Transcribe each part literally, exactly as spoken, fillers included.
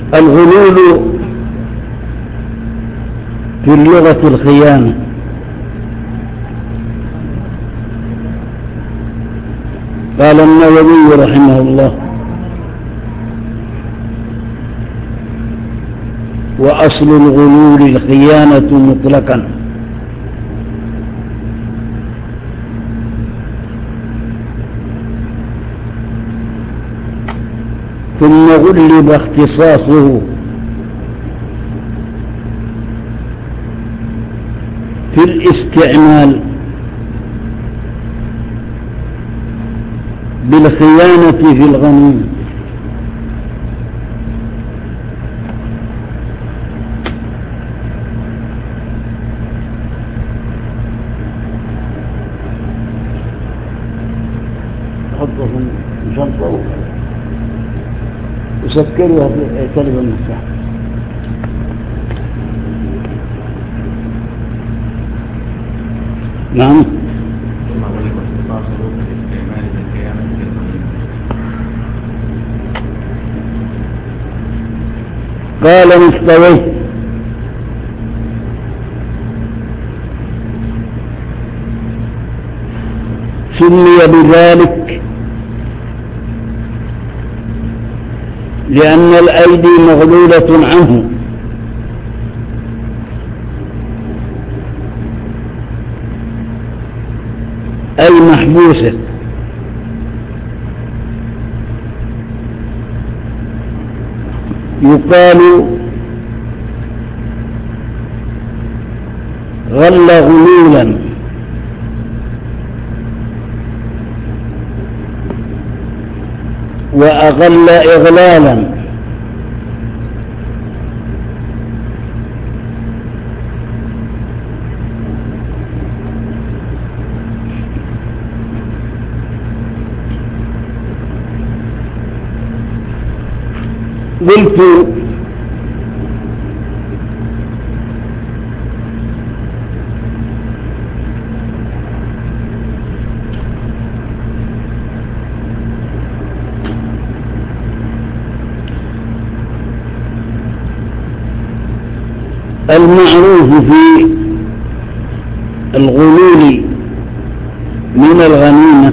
الغلول في اللغة الخيانة. قال النووي رحمه الله: وأصل الغلول الخيانة مطلقا، ثم غلب اختصاصه في الاستعمال بالخيانة في الغنيمة. حطهم جنطه وسكروا في كلمة المفتاح. نعم. قال مستويه سمي بذلك لأن الأيدي مغلولة عنه، أي محبوسة، يقال غل غلولا، وأغل إغلالا، قلت المعروف في الغلول من الغنيمة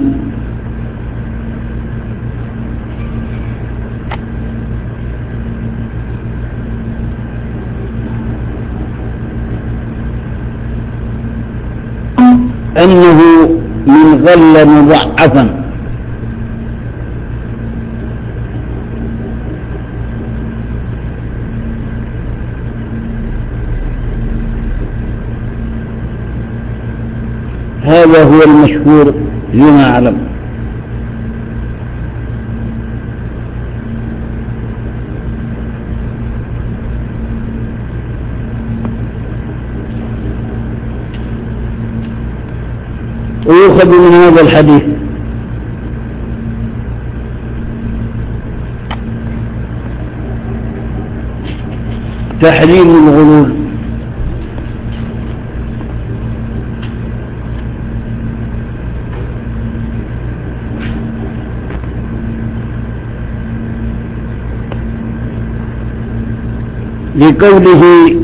أنه من غل مضاعفا، هذا هو المشهور فيما أعلم. ويؤخذ من هذا الحديث تحريم الغلول، لقوله: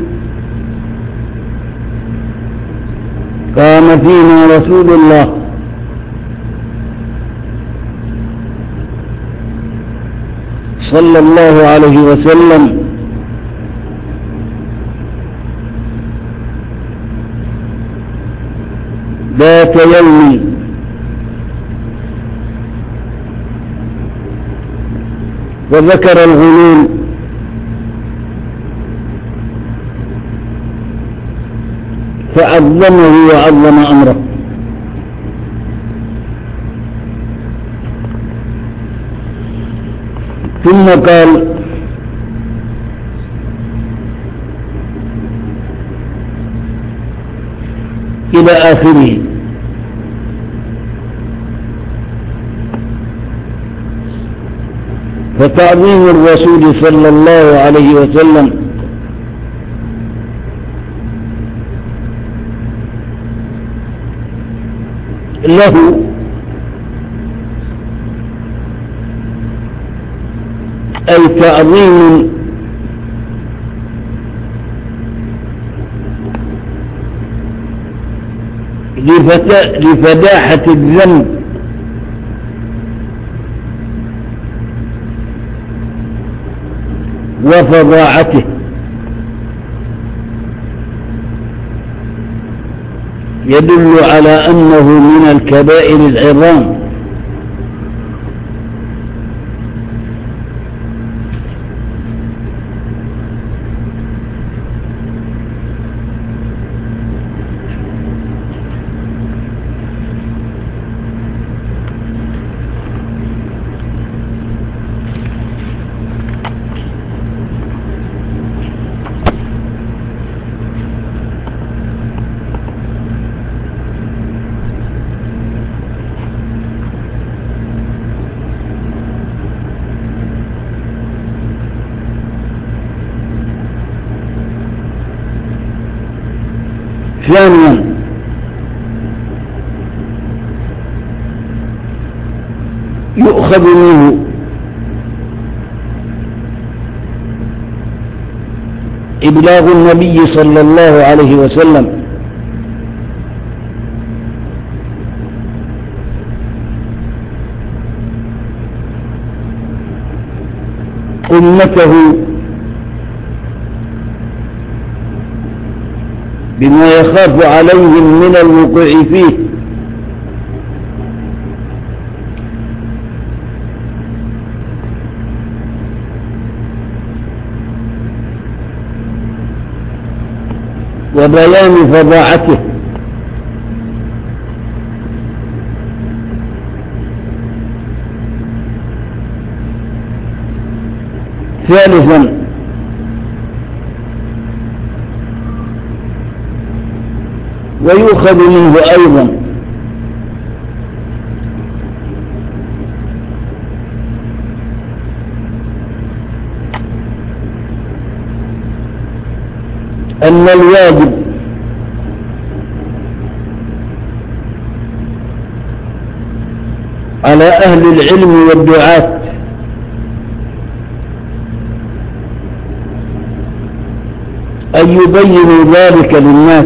قام فينا رسول الله صلى الله عليه وسلم ذات يوم وذكر الغلول فعظمه وعظم أمره. ثم قال: إلى آخره. فتعظيم الرسول صلى الله عليه وسلم له أي تعظيم لفتا- لفداحة الذنب وفظاعته، يدل على أنه من الكبائر العظام. ثانيا، يؤخذ منه إبلاغ النبي صلى الله عليه وسلم أمته بما يخاف عليهم من الوقوع فيه، وبيان فظاعته، ثالثا، ويؤخذ منه أيضا أن الواجب على أهل العلم والدعاة أن يبينوا ذلك للناس،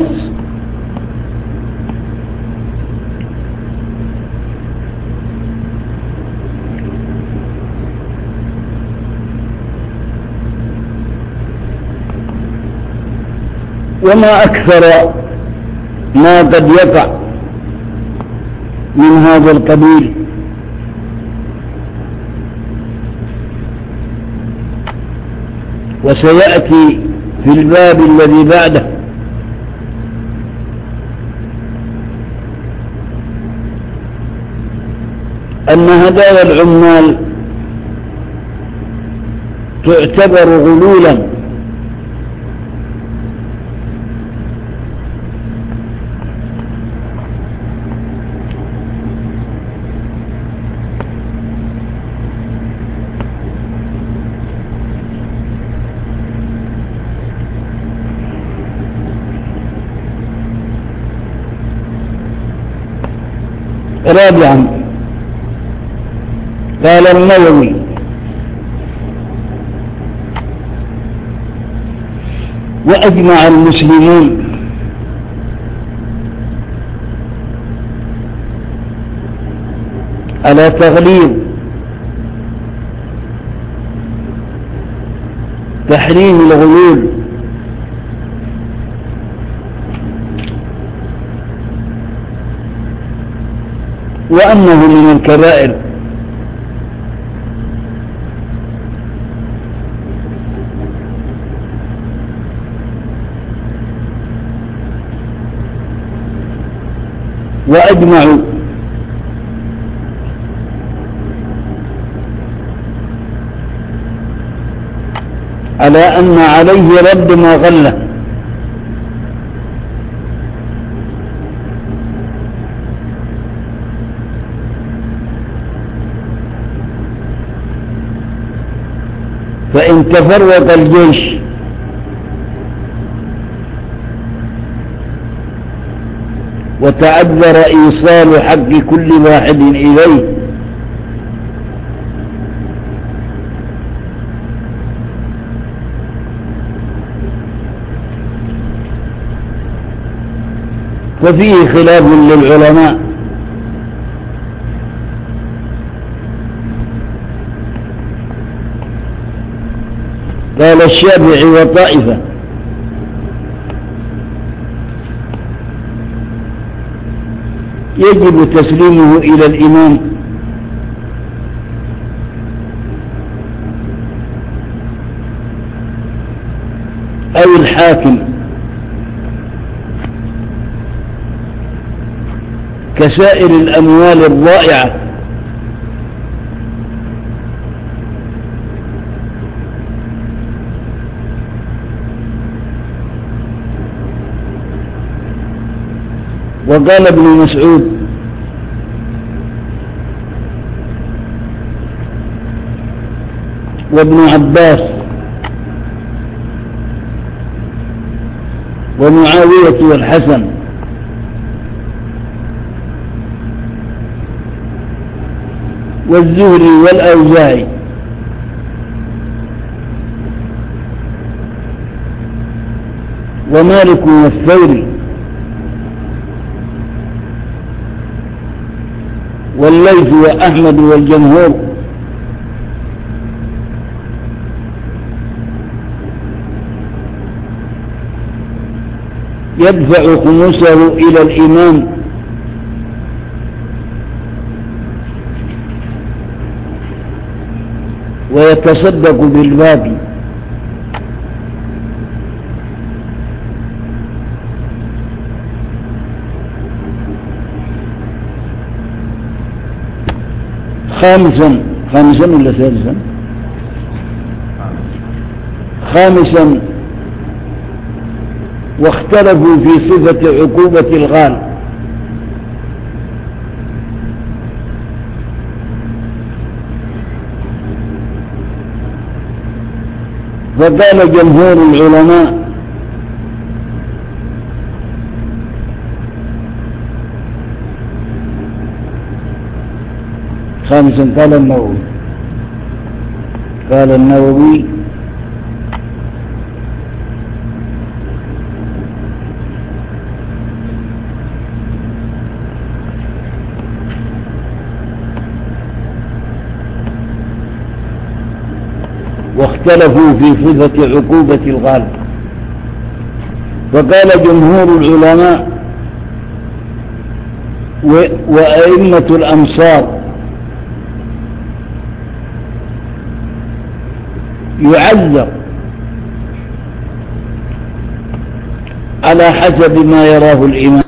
وما أكثر ما قد يقع من هذا القبيل. وسيأتي في الباب الذي بعده أن هدايا العمال تعتبر غلولا، رابعا، قال النووي: وأجمع المسلمون على تغليظ تحريم الغلول وأنه من الكبائر، وأجمعوا على أن عليه رد ما غله، فإن تفرق الجيش وتعذر إيصال حق كل واحد إليه ففيه خلاف للعلماء. قال الشافعي وطائفة يجب تسليمه إلى الإمام أو الحاكم كسائر الأموال الضائعة، وقال ابن مسعود وابن عباس ومعاوية والحسن والزهري والأوزاعي ومالك والثوري والليث وأحمد والجمهور يدفع خمسه إلى الإمام ويتصدق بالباقي. خامسا خامسا ولا ثالثا خامسا واختلفوا في صفة عقوبة الغال، فقال جمهور العلماء خامسا قال النووي قال النووي واختلفوا في صفة عقوبة الغال، فقال جمهور العلماء وأئمة الأمصار يعذر على حسب ما يراه الإمام.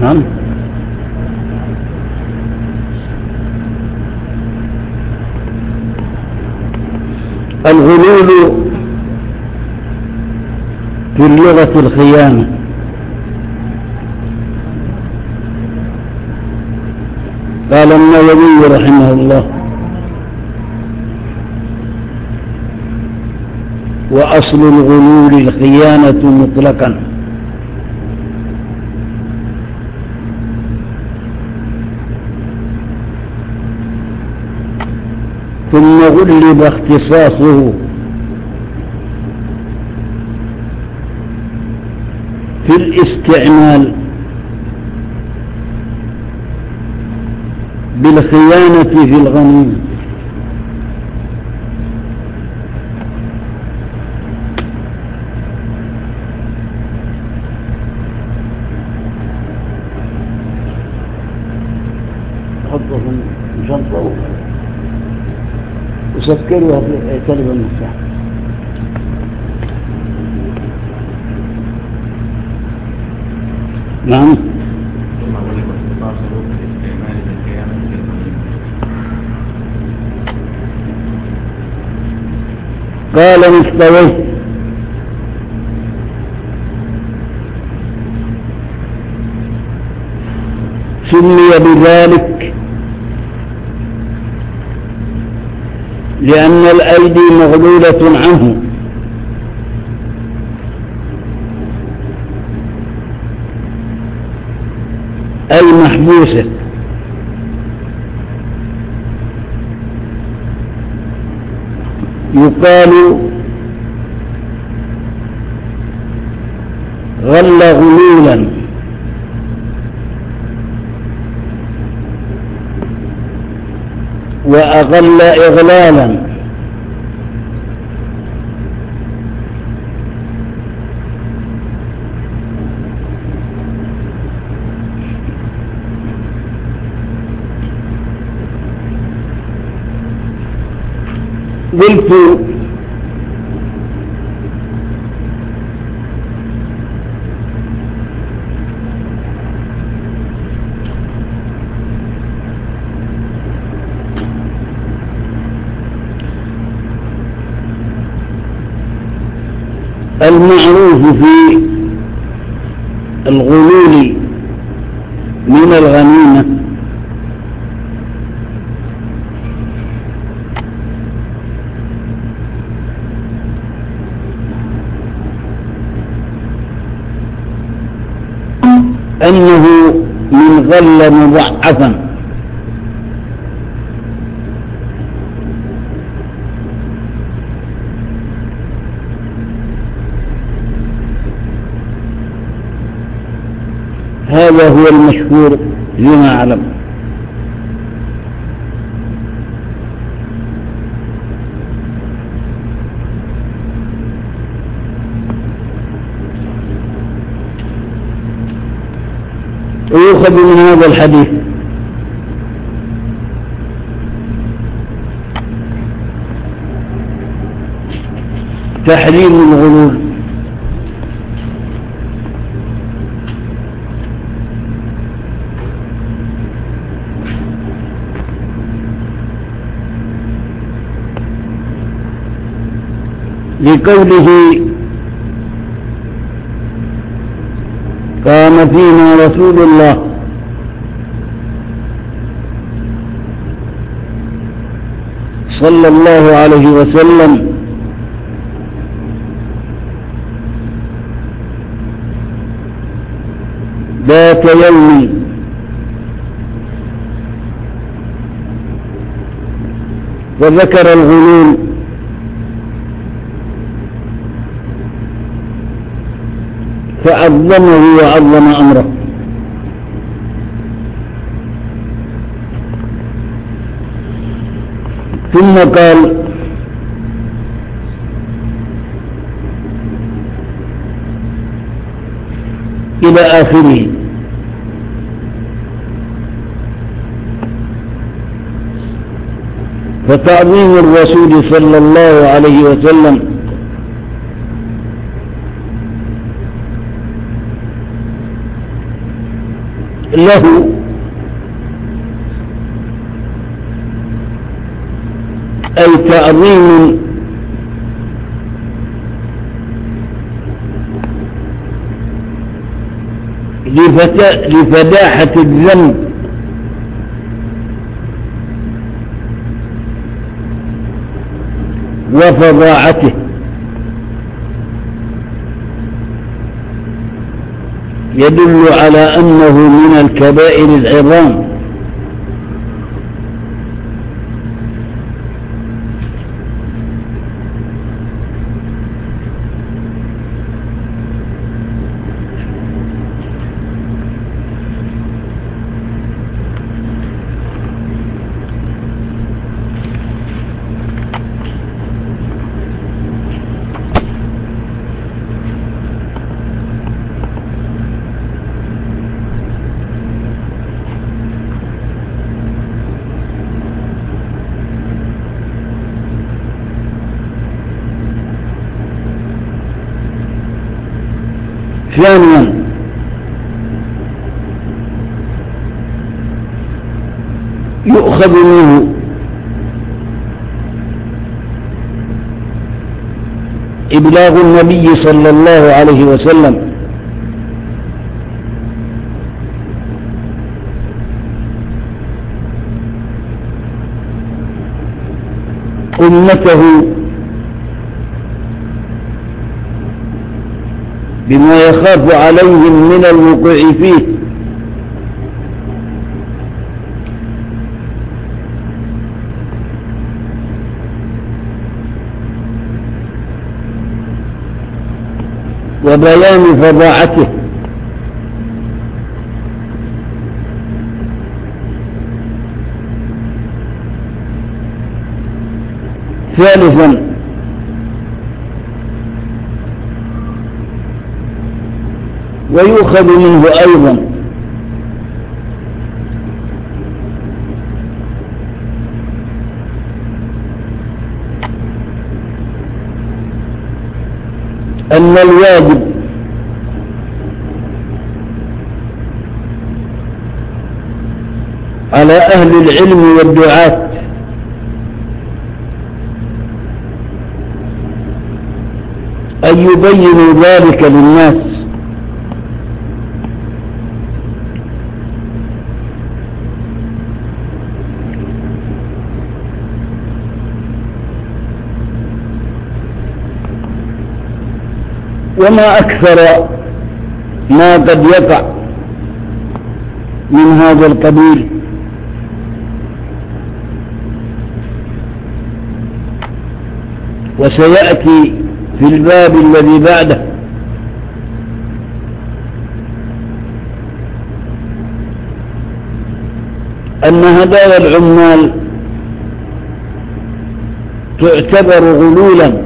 نعم. الغلول في اللغة الخيانة. قال النووي رحمه الله: وأصل الغلول الخيانة مطلقا، ثم غلب اختصاصه في الاستعمال بالخيانة في الغنيمة. حطهم جنطة وسكروا في كلمة المفتاح. نعم. قال مستويه سمي بذلك لأن الأيدي مغلولة عنه، أي محبوسة، يقال غل غلولا، وأغل إغلالا، قلت المعروف في الغلول من الغنيمة أنه من غل مضاعفا، هذا هو المشهور فيما أعلم. ويؤخذ من هذا الحديث تحريم الغلول، لقوله قام فينا رسول الله صلى الله عليه وسلم ذات يوم وذكر الغلول فعظمه وعظم أمره. ثم قال إلى آخره. فتعظيم الرسول صلى الله عليه وسلم له أي تعظيم لفداحة الذنب وفظاعته، يدل على أنه من الكبائر العظام. ثانيا يؤخذ منه إبلاغ النبي صلى الله عليه وسلم أمته بما يخاف عليهم من الوقوع فيه، وبيان فظاعته، ثالثا ويؤخذ منه أيضا أن الواجب على أهل العلم والدعاة أن يبينوا ذلك للناس، وما أكثر ما قد يقع من هذا القبيل. وسيأتي في الباب الذي بعده أن هدايا العمال تعتبر غلولا،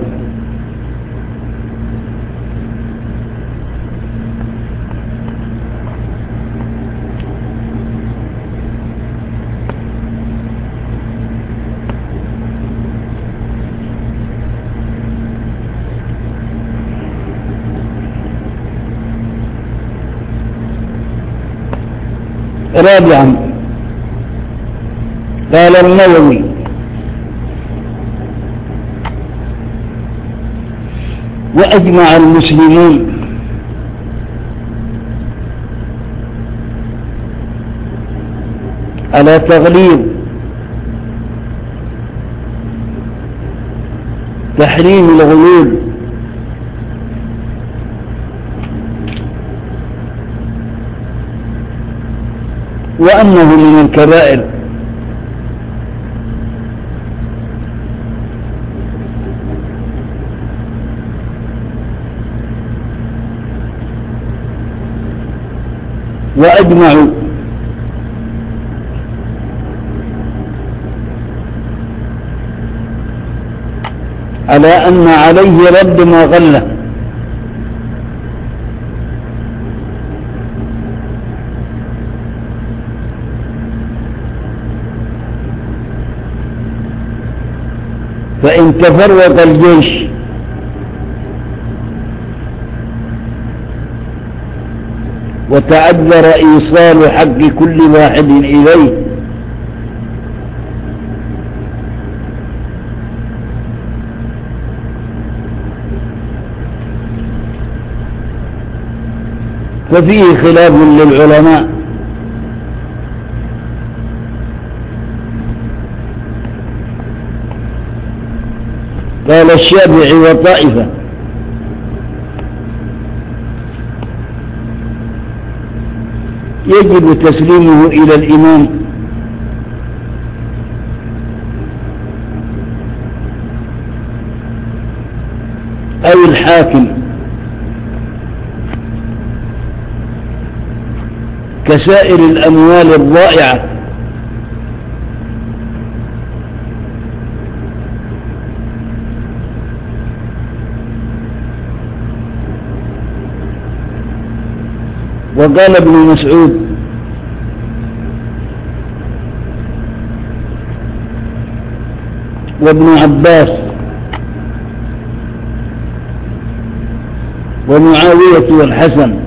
رابعا قال النووي وأجمع المسلمون على تغليظ تحريم الغلول وأنه من الكبائر، وأجمعوا على أن عليه رد ما غله، فإن تفرق الجيش وتعذر إيصال حق كل واحد إليه، ففيه خلاف للعلماء. قال الشافعي وطائفة: يجب تسليمه إلى الإمام، أو الحاكم كسائر الأموال الضائعة، وقال ابن مسعود: وابن عباس ومعاوية والحسن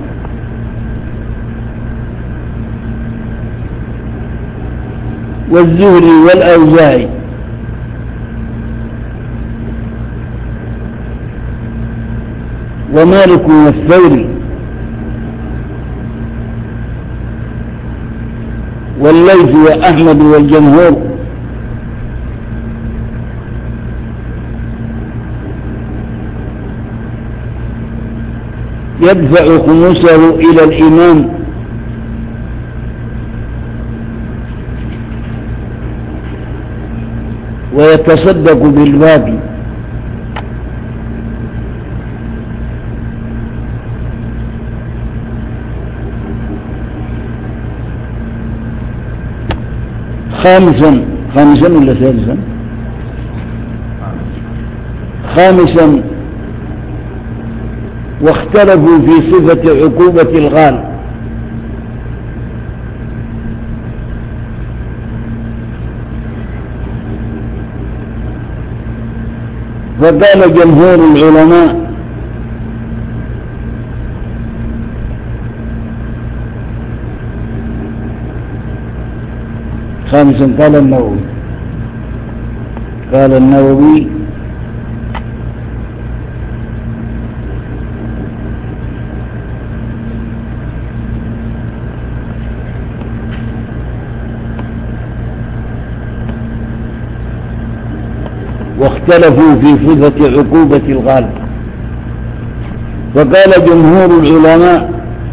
والزهري والأوزاعي ومالك والثوري والليث وأحمد والجمهور، يدفع خمسه إلى الإمام ويتصدق بالباقي. خامسا خامسا ولا ثالثا خامسا واختلفوا في صفة عقوبة الغال، فقال جمهور العلماء: خامسا قال النووي قال النووي واختلفوا في صفة عقوبة الغال، فقال جمهور العلماء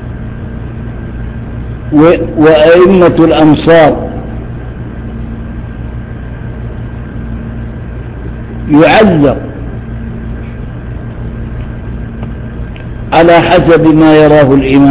وأئمة الأمصار: يعذر على حسب ما يراه الإمام.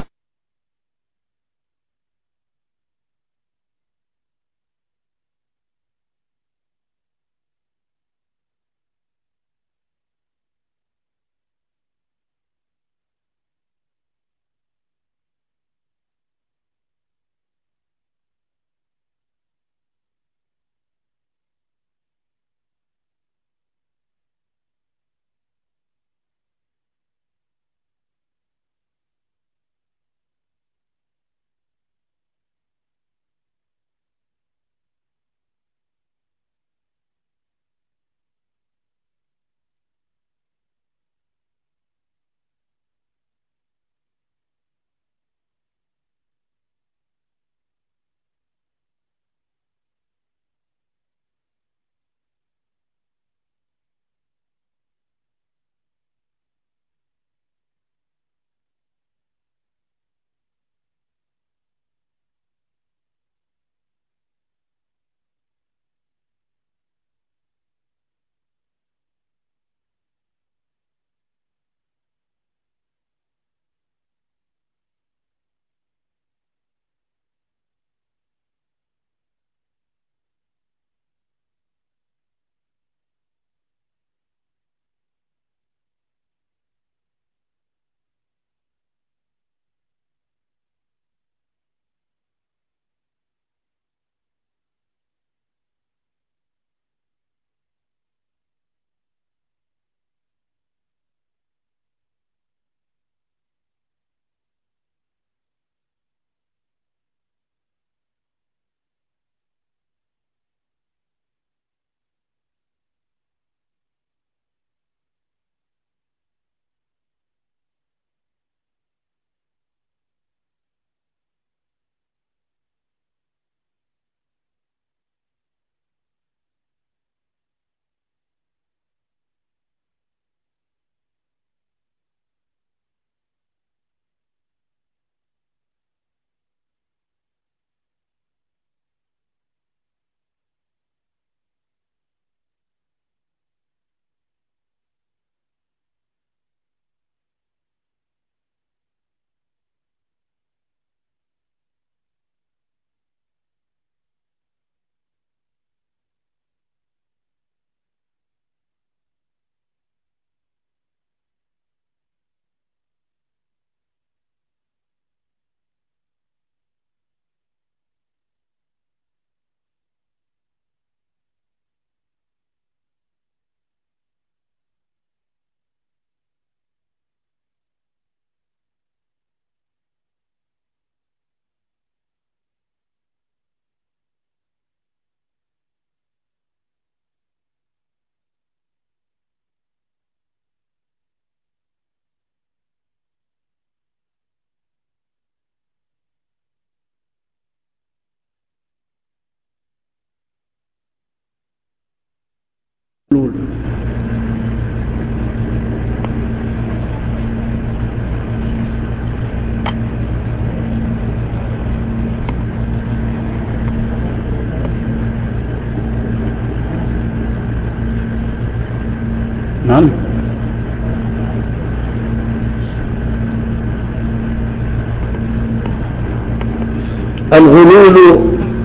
الغلول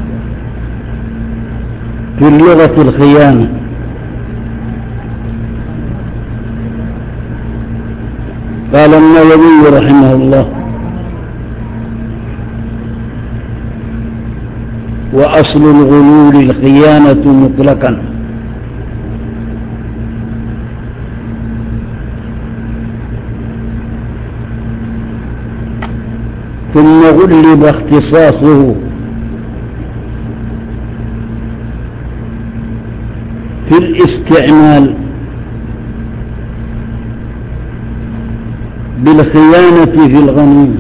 في اللغة الخيانة. قال النووي رحمه الله: وأصل الغلول الخيانة مطلقا، ثم غلب اختصاصه في الاستعمال بالخيانة في الغنيمة.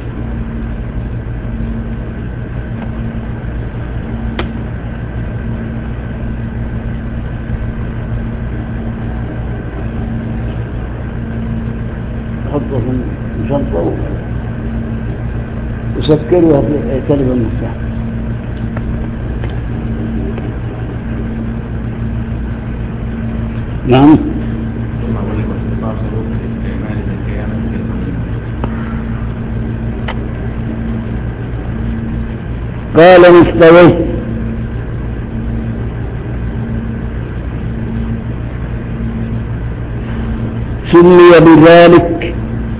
حطه في الشنطة وسكروا كلمة المفتاح. نعم. قال مستويه سمي بذلك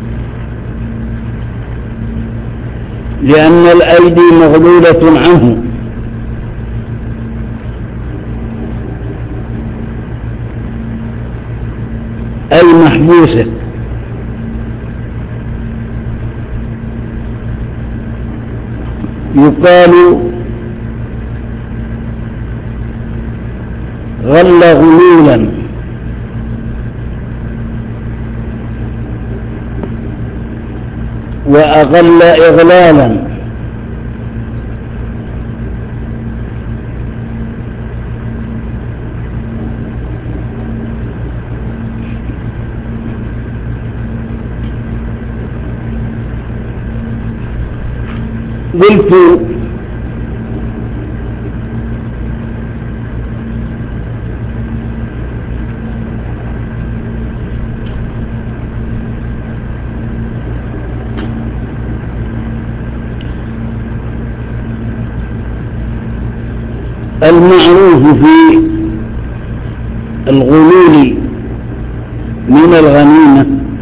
لأن الأيدي مغلولة عنه، أي محبوسة، يقال غل غلولا، وأغل إغلالا، قلت المعروف في الغلول من الغنيمة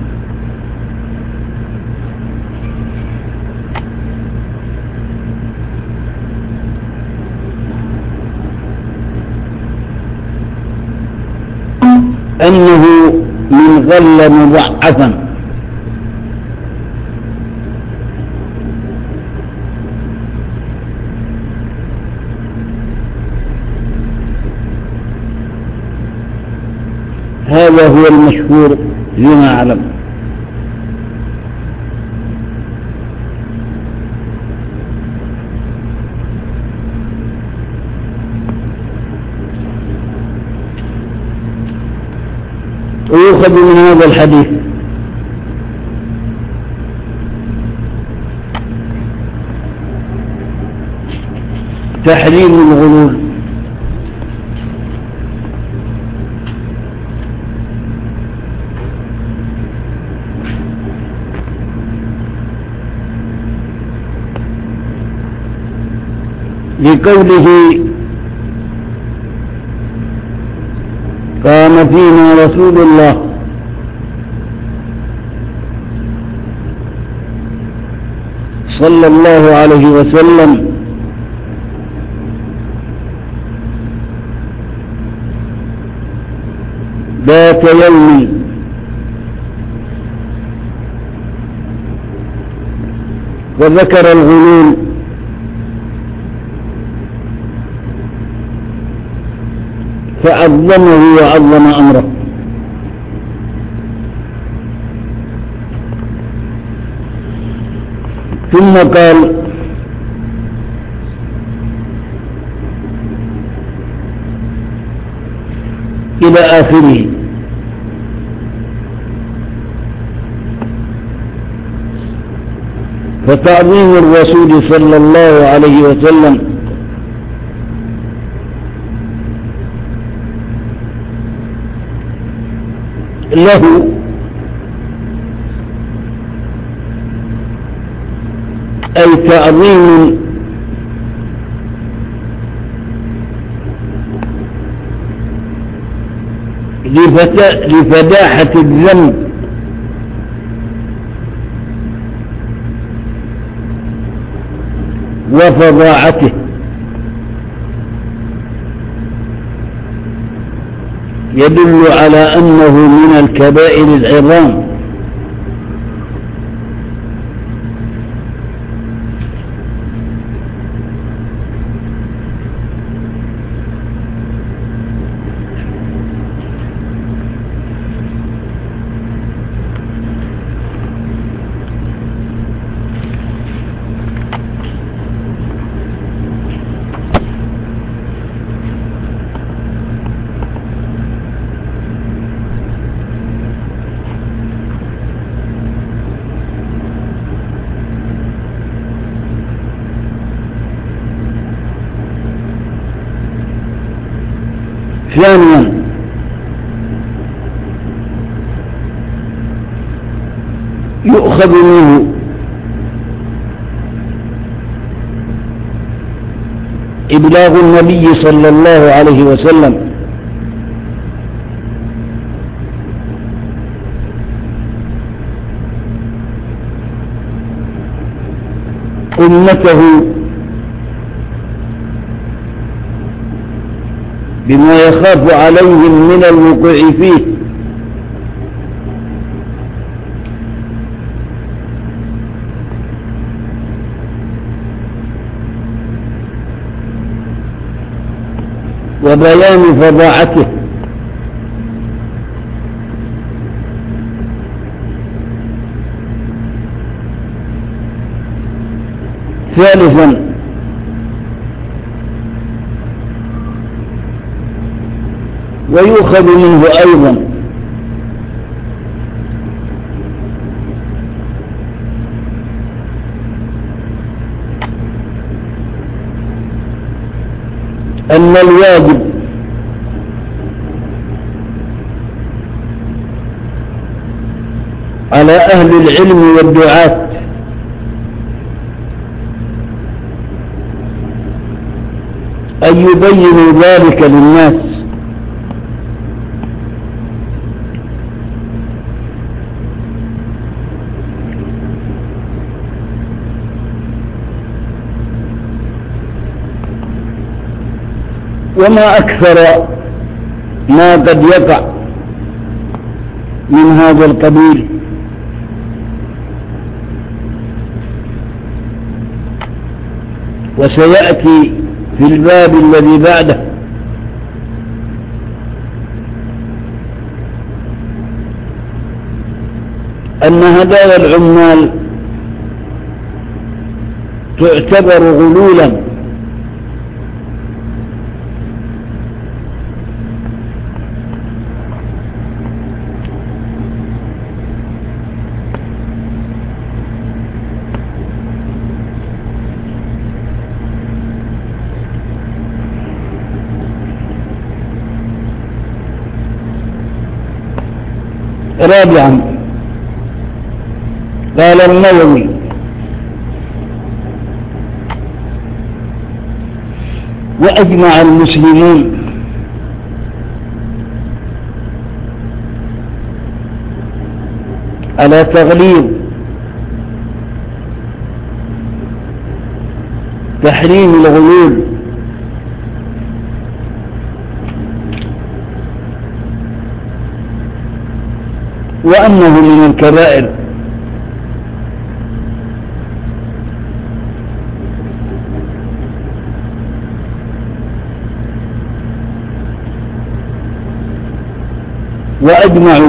أنه من غل مضاعفا، هذا هو المشهور فيما أعلم. ويؤخذ من هذا الحديث تحريم الغلول، لقوله قام فينا رسول الله صلى الله عليه وسلم ذات يوم وذكر الغلول فعظمه وعظم أمره. ثم قال إلى آخره. فتعظيم الرسول صلى الله عليه وسلم له أي تعظيم لفتا- لفداحة الذنب وفظاعته، يدل على أنه من الكبائر العظام. ثانيا، يؤخذ منه إبلاغ النبي صلى الله عليه وسلم أمته بما يخاف عليهم من الوقوع فيه، وبيان فظاعته. ثالثا، ويؤخذ منه أيضا أن الواجب على أهل العلم والدعاة أن يبينوا ذلك للناس، وما أكثر ما قد يقع من هذا القبيل. وسيأتي في الباب الذي بعده أن هدايا العمال تعتبر غلولا، رابعا، قال النووي: وأجمع المسلمون على تغليظ تحريم الغلول وأنه من الكبائر. وأجمعوا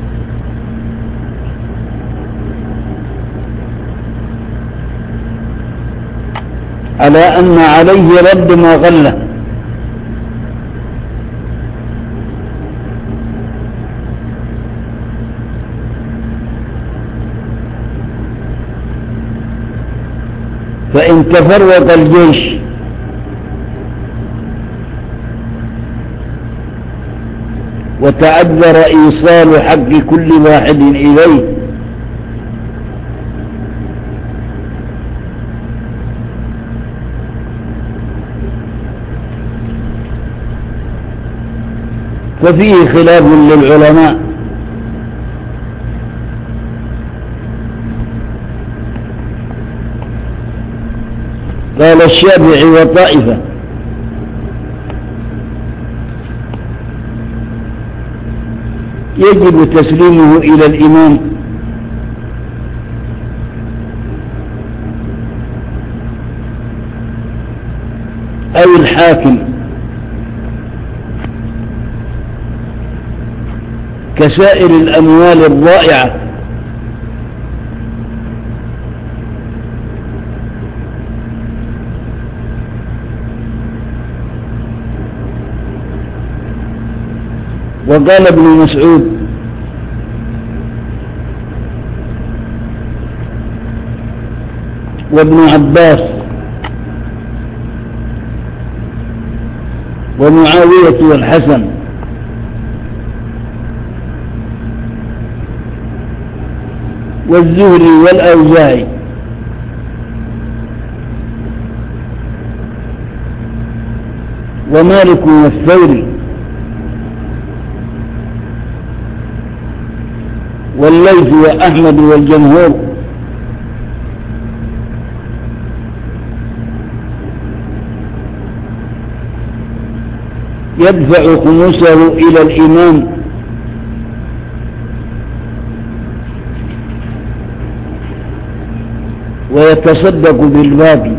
على أن عليه رد ما غله، فإن تفرق الجيش وتعذر إيصال حق كل واحد إليه ففيه خلاف للعلماء. قال الشافعي وطائفة يجب تسليمه إلى الإمام أو الحاكم كسائر الأموال الضائعة، وقال ابن مسعود وابن عباس ومعاوية والحسن والزهري والأوزاعي ومالك والثوري والليث وأحمد والجمهور، يدفع خمسه إلى الإمام ويتصدق بالباقي.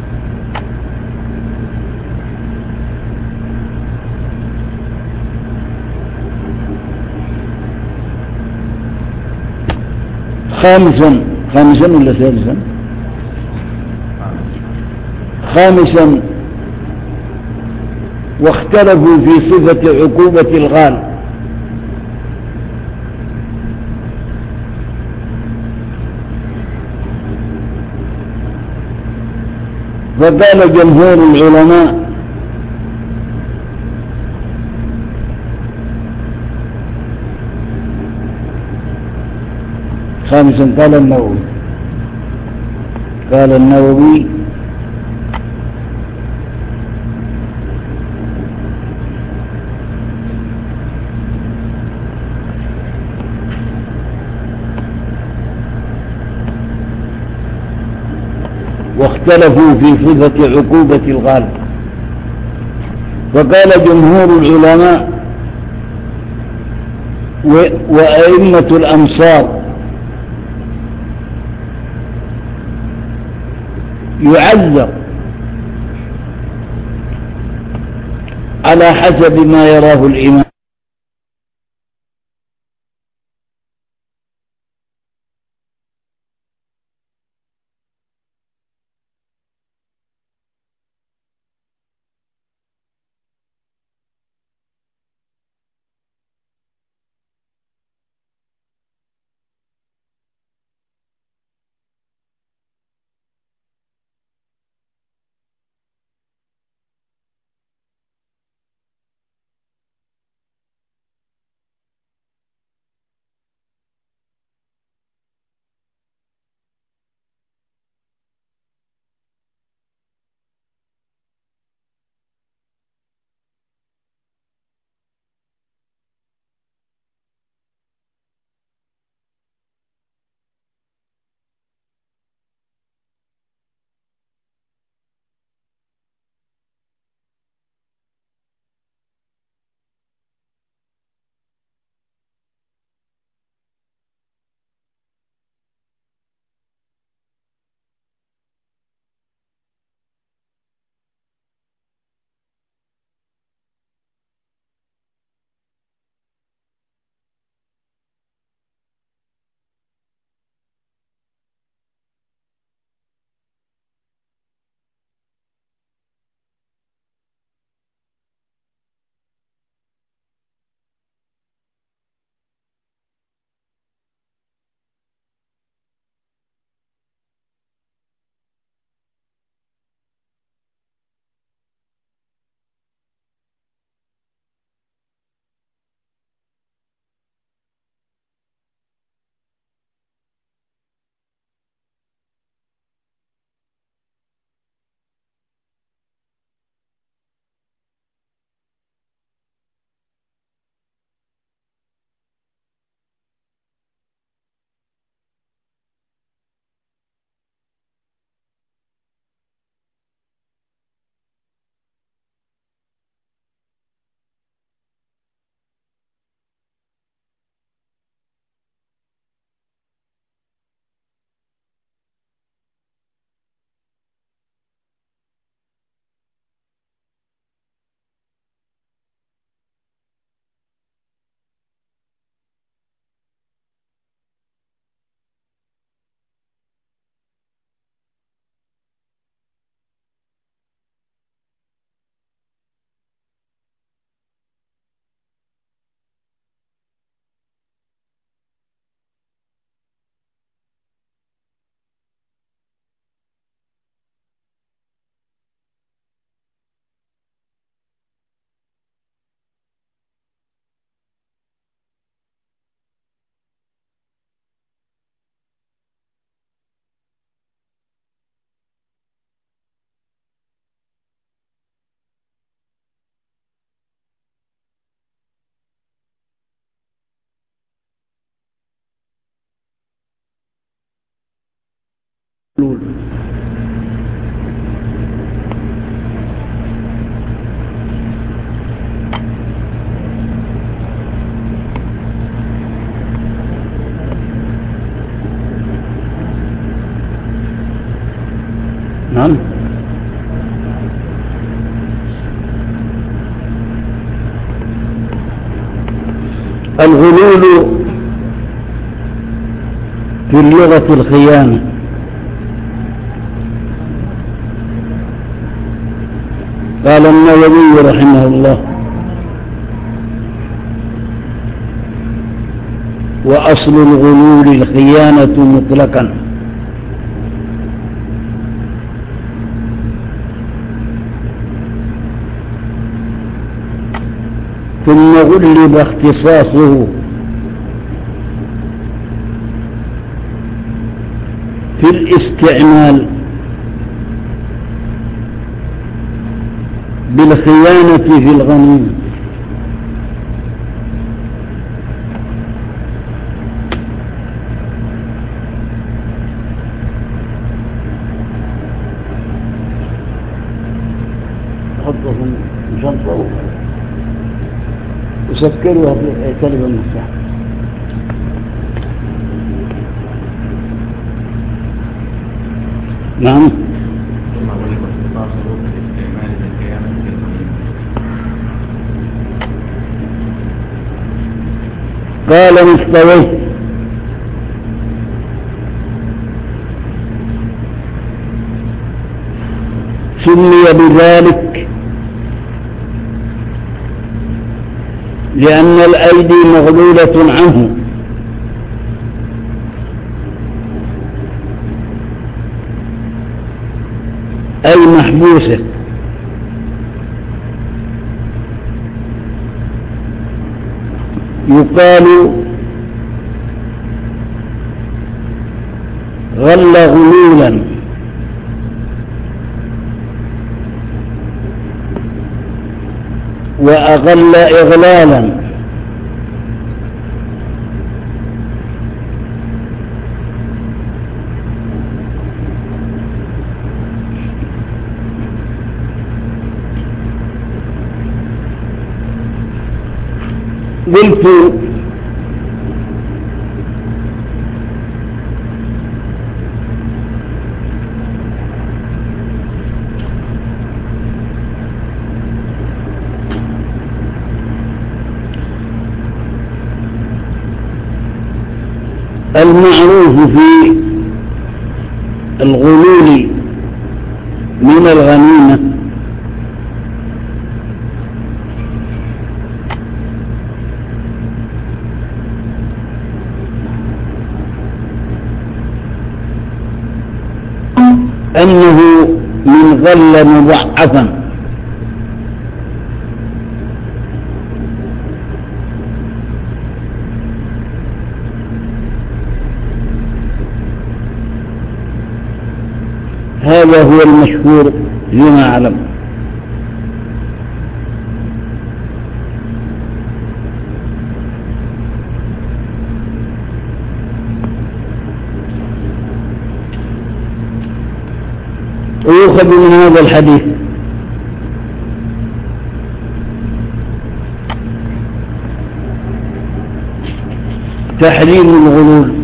خامسا خامسا ولا ثالثا خامسا واختلفوا في صفة عقوبة الغال، فقال جمهور العلماء خامسا قال النووي قال النووي واختلفوا في صفة عقوبة الغال، فقال جمهور العلماء وأئمة الأمصار يعذر على حسب ما يراه الإمام. نعم. الغلول في اللغة الخيانة. قال النووي رحمه الله: وأصل الغلول الخيانة مطلقا، ثم غلب اختصاصه في الاستعمال بالخيانة في الغنيمة. حطهم جنطه وسكروا كلمة المفتاح. نعم. قال مستوي سمي بذلك لأن الأيدي مغلولة عنه، أي محبوسة، يقال غل غلولا، وأغل إغلالا، قلت المعروف في الغلول من الغنيمة أنه من غل مضاعفا، هذا هو المشهور فيما أعلم. ويؤخذ من هذا الحديث تحريم الغلول،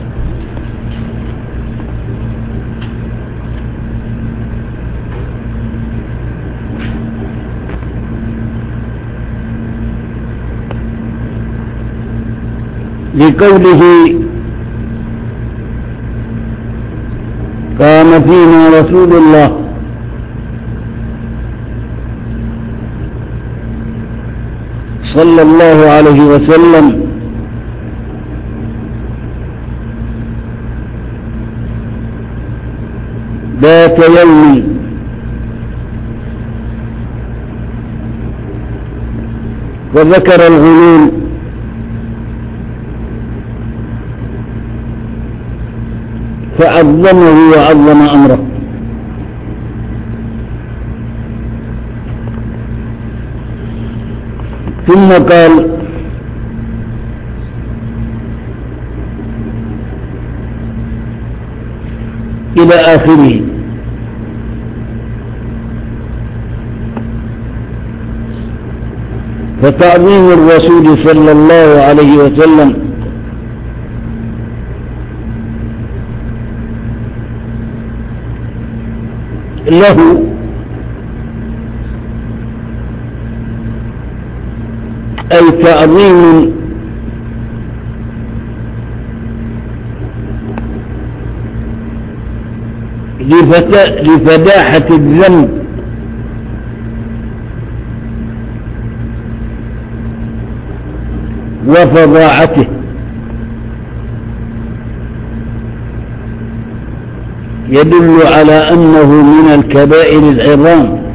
لقوله قام فينا رسول الله صلى الله عليه وسلم ذات يوم وذكر الغلول فعظمه وعظم أمره. ثم قال إلى آخره. فتعظيم الرسول صلى الله عليه وسلم له أي تعظيم لفداحة الذنب وفظاعته، يدل على أنه من الكبائر العظام.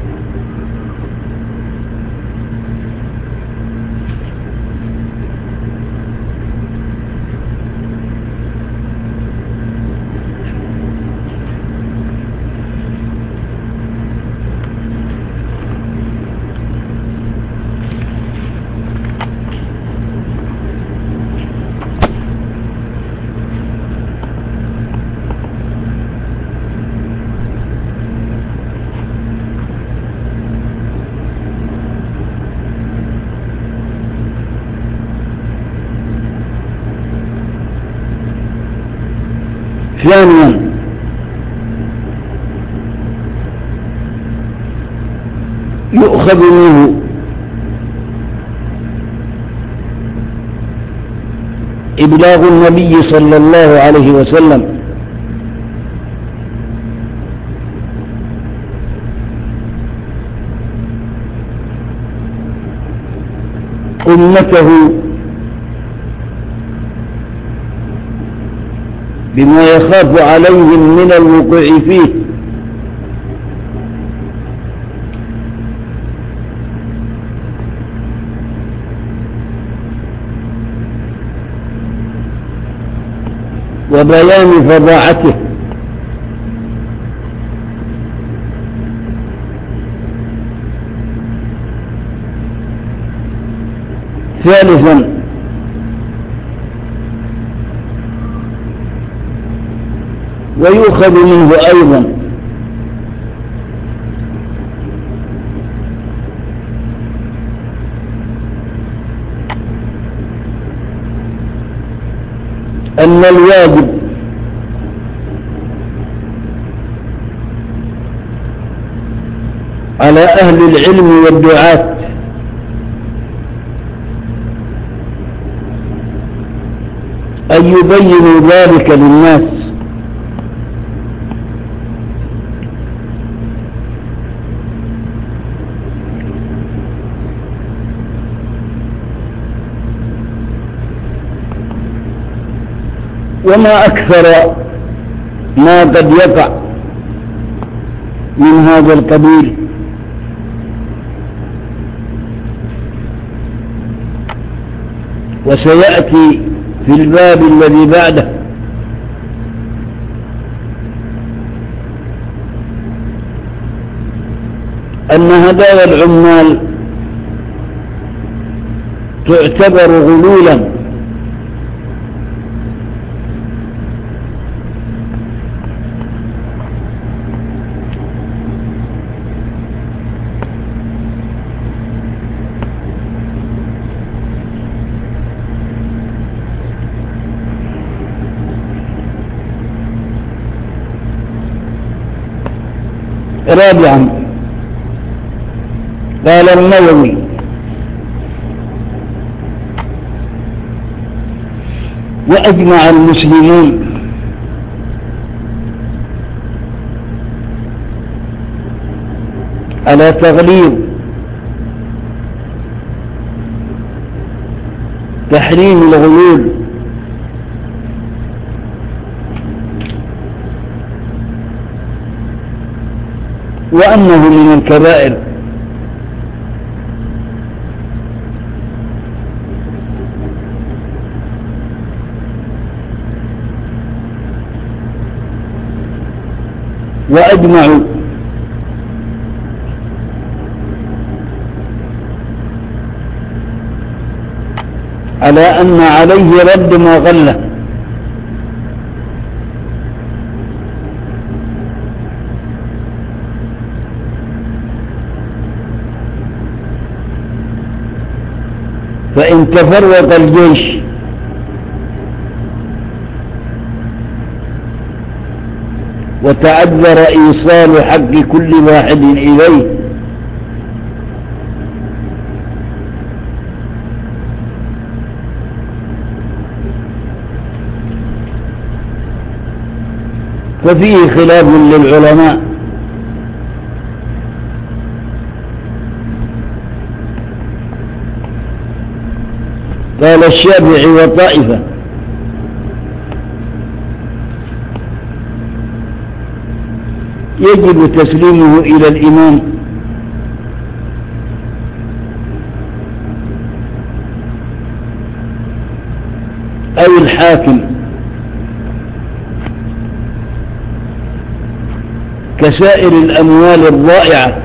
ثانيا يؤخذ منه إبلاغ النبي صلى الله عليه وسلم أمته بما يخاف عليهم من الوقوع فيه، وبيان فظاعته. ثالثا ويؤخذ منه أيضا أن الواجب على أهل العلم والدعاة أن يبينوا ذلك للناس، وما أكثر ما قد يقع من هذا القبيل. وسيأتي في الباب الذي بعده أن هدايا العمال تعتبر غلولا، رابعا قال النووي وأجمع المسلمون على تغليظ تحريم الغلول وأنه من الكبائر. وأجمعوا على أن عليه رد ما غله، فإن تفرق الجيش وتعذر إيصال حق كل واحد إليه، ففيه خلاف للعلماء. قال الشافعي وطائفة: يجب تسليمه إلى الإمام أو الحاكم كسائر الأموال الضائعة،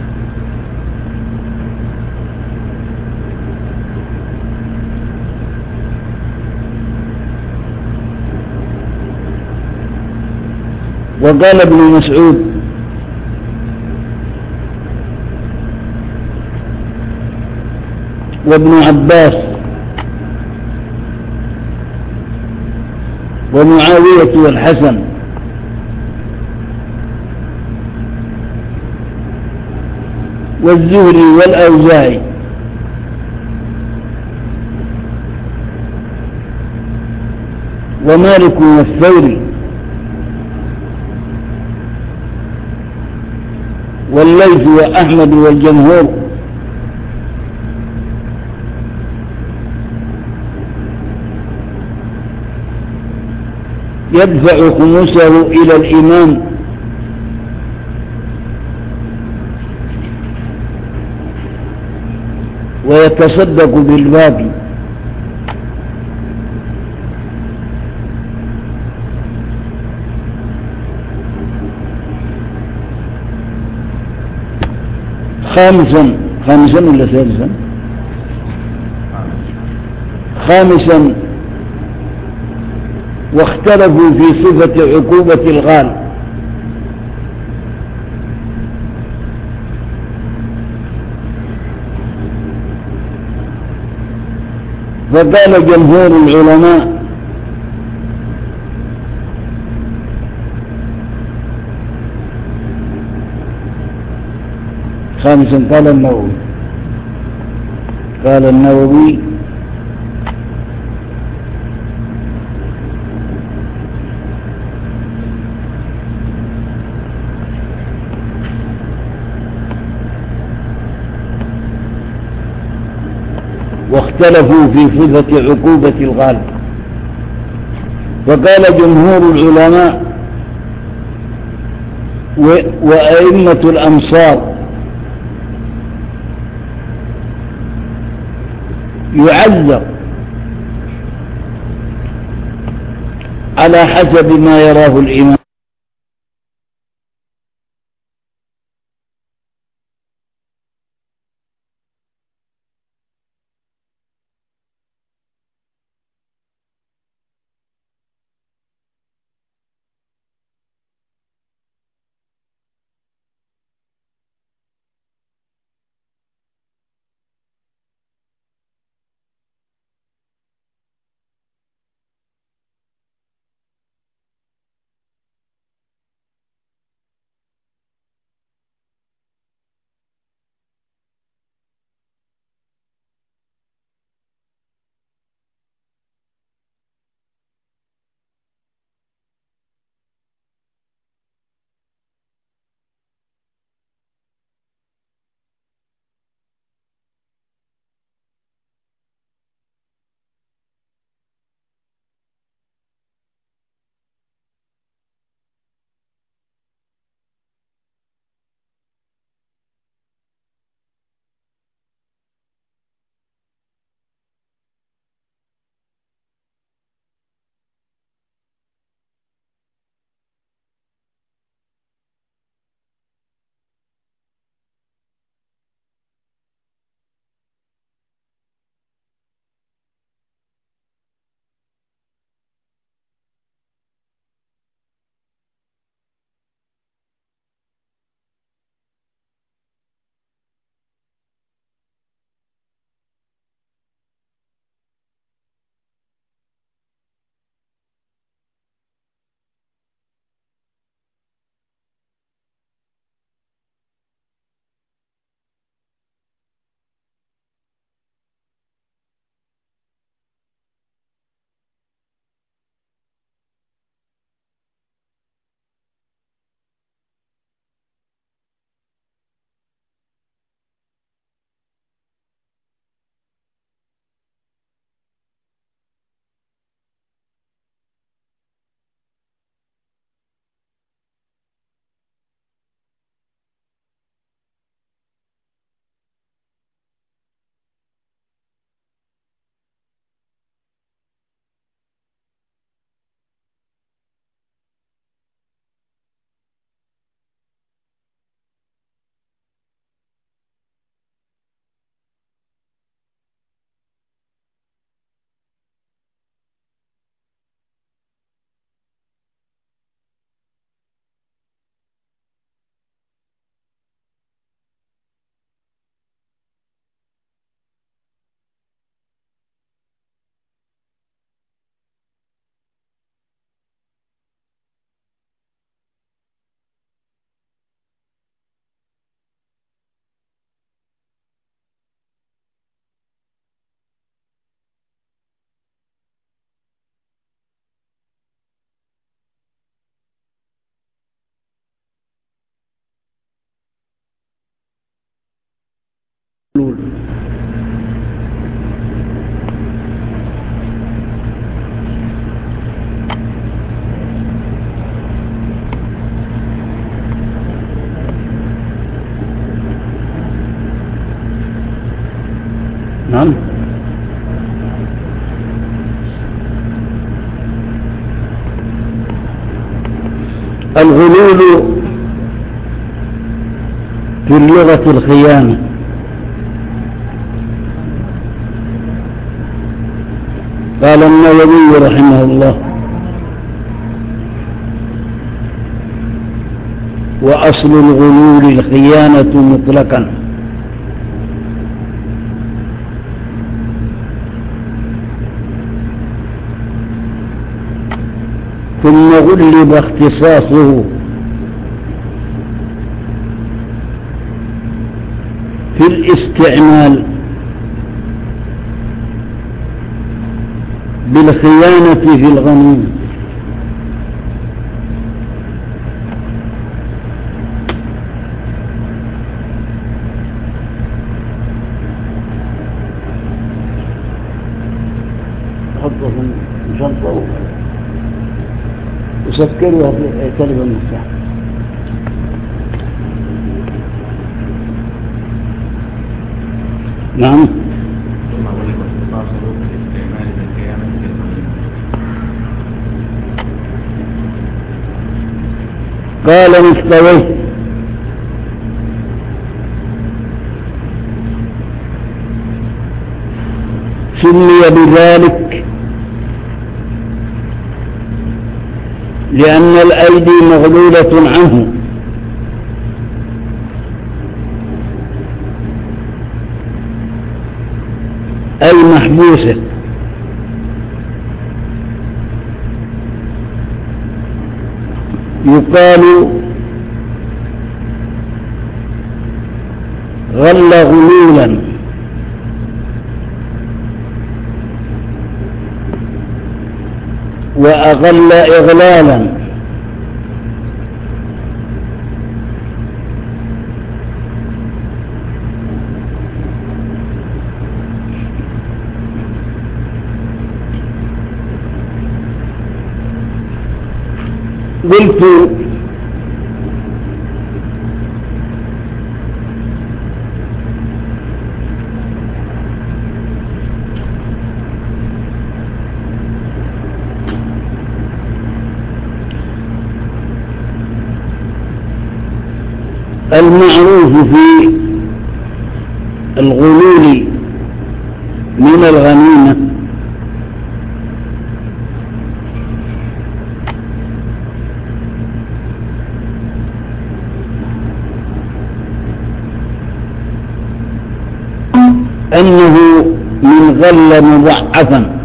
وقال ابن مسعود: وابن عباس ومعاوية والحسن والزهري والأوزاعي ومالك والثوري والليث وأحمد والجمهور، يدفع خمسه إلى الإمام ويتصدق بالباقي. خامسا خامسا ولا ثالثا خامسا واختلفوا في صفة عقوبة الغال، فقال جمهور العلماء: خامسا قال النووي قال النووي واختلفوا في صفة عقوبة الغال، فقال جمهور العلماء وأئمة الأمصار: يعذر على حسب ما يراه الإمام. الغلول في اللغة الخيانة. قال النووي رحمه الله: وأصل الغلول الخيانة مطلقا، ثم غلب اختصاصه في الاستعمال بالخيانة في الغنيمة. حطه في الشنطة وسكروا كلمة المفتاح. نعم. قال مستويه سمي بذلك لأن الأيدي مغلولة عنه، أي محبوسة، يقال غل غلولا، وأغل إغلالا، قلت المعروف في الغلول من الغنيمة أنه من غل مضاعفا،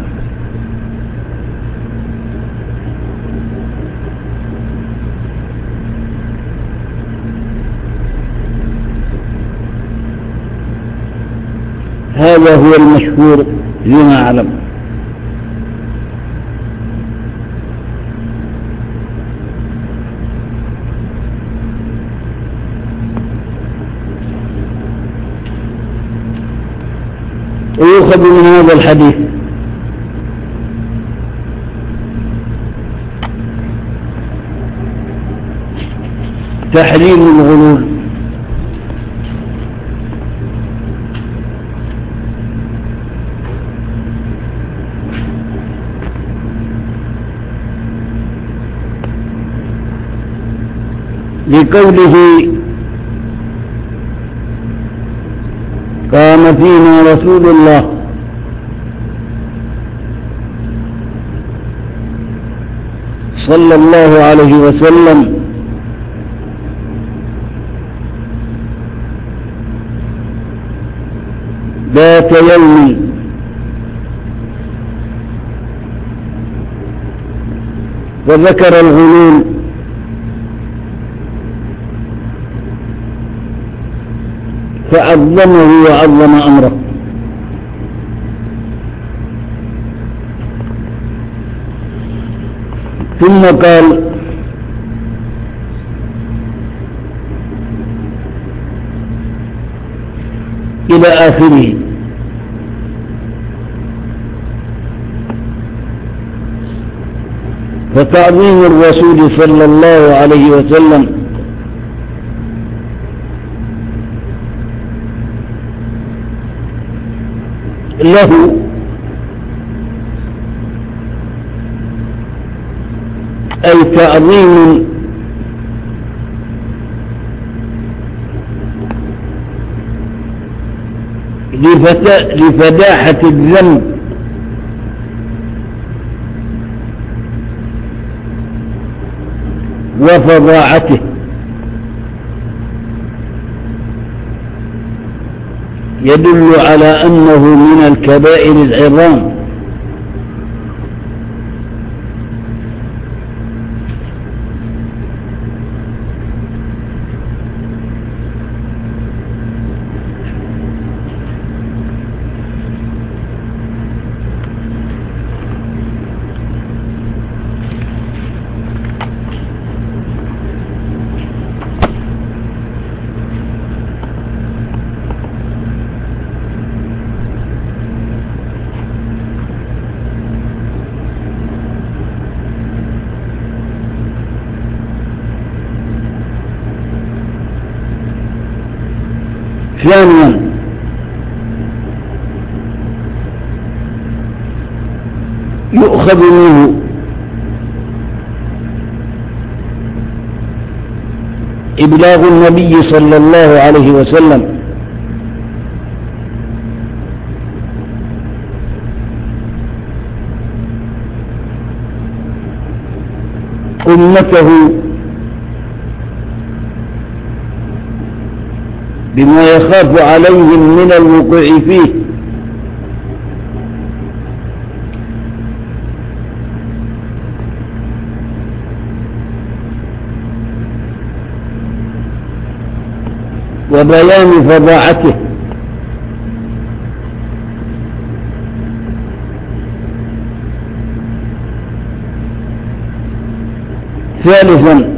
هذا هو المشهور فيما أعلم. ويؤخذ من هذا الحديث تحريم الغلول، لقوله قام فينا رسول الله صلى الله عليه وسلم ذات يوم وذكر الغلول فعظمه وعظم أمره. ثم قال إلى آخره. فتعظيم الرسول صلى الله عليه وسلم له أي تعظيم لفتا- لفداحة الذنب وفظاعته، يدل على أنه من الكبائر العظام. ثانيا، يؤخذ منه إبلاغ النبي صلى الله عليه وسلم أمته بما يخاف عليهم من الوقوع فيه، وبيان فظاعته. ثالثا،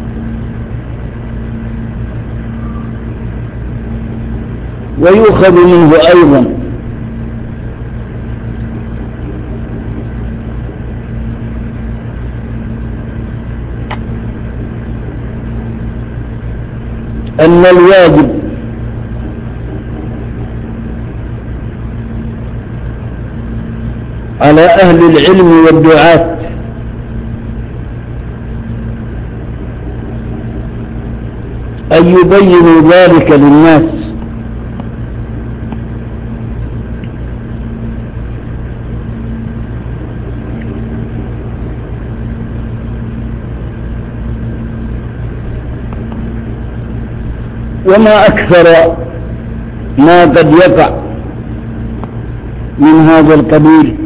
ويؤخذ منه أيضا أن الواجب على أهل العلم والدعاة أن يبينوا ذلك للناس، وما أكثر ما قد يقع من هذا القبيل.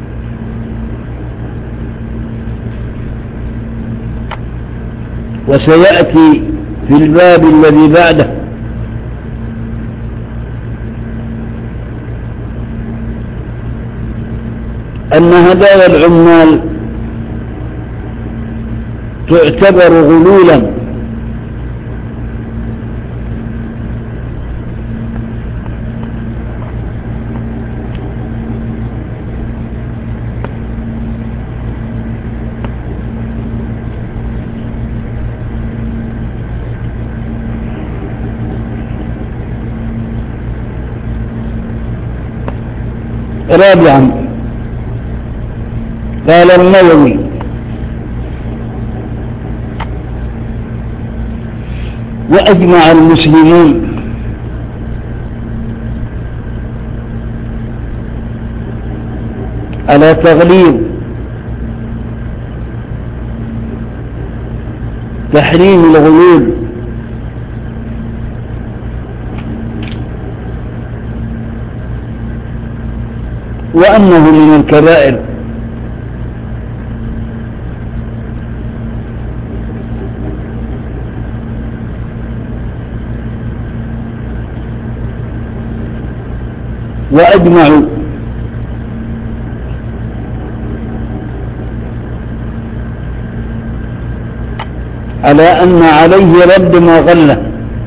وسيأتي في الباب الذي بعده أن هدايا العمال تعتبر غلولا، رابعا، قال النووي: وأجمع المسلمون على تغليظ تحريم الغلول وأنه من الكبائر. وأجمعوا على أن عليه رد ما غله،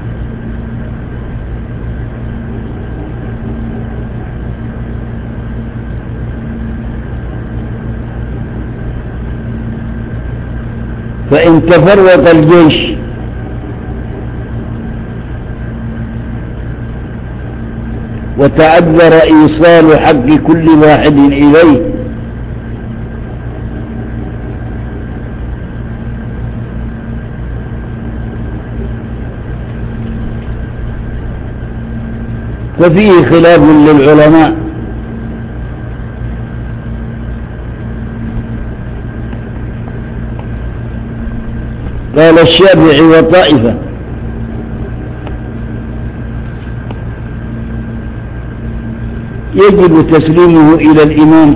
فإن تفرق الجيش وتعذر إيصال حق كل واحد إليه ففيه خلاف للعلماء. قال الشافعي وطائفة يجب تسليمه إلى الإمام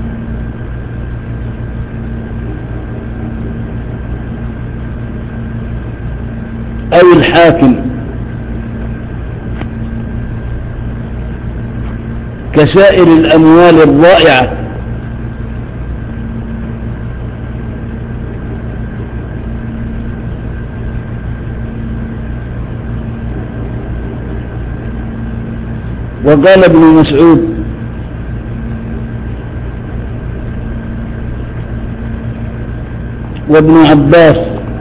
أو الحاكم كسائر الأموال الضائعة، وقال ابن مسعود وابن عباس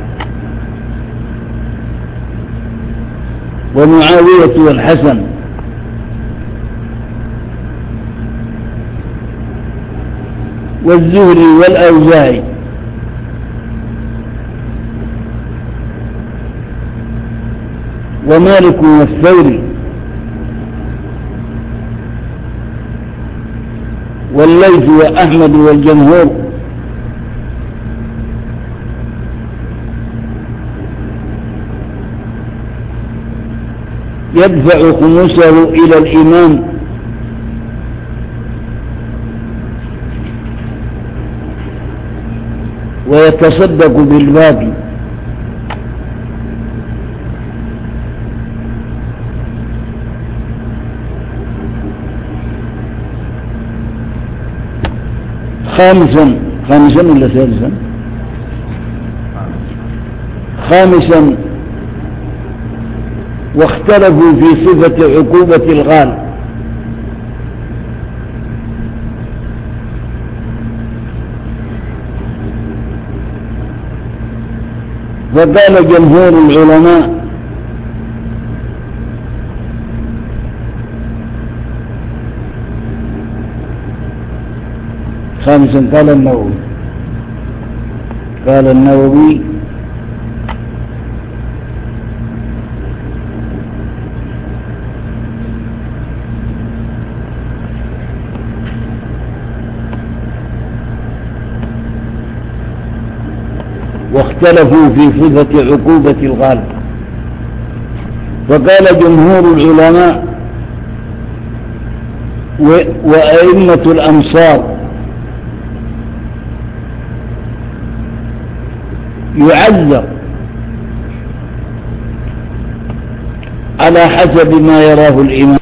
ومعاوية والحسن والزهري والأوزاعي ومالك والثوري والليث وأحمد والجمهور، يدفع خمسه إلى الإمام ويتصدق بالباقي. خامسا خامسا ولا ثالثا خامسا واختلفوا في صفة عقوبة الغال، فقال جمهور العلماء خامسا قال النووي قال النووي واختلفوا في صفة عقوبة الغال، فقال جمهور العلماء وأئمة الأمصار يعذر على حسب ما يراه الإمام.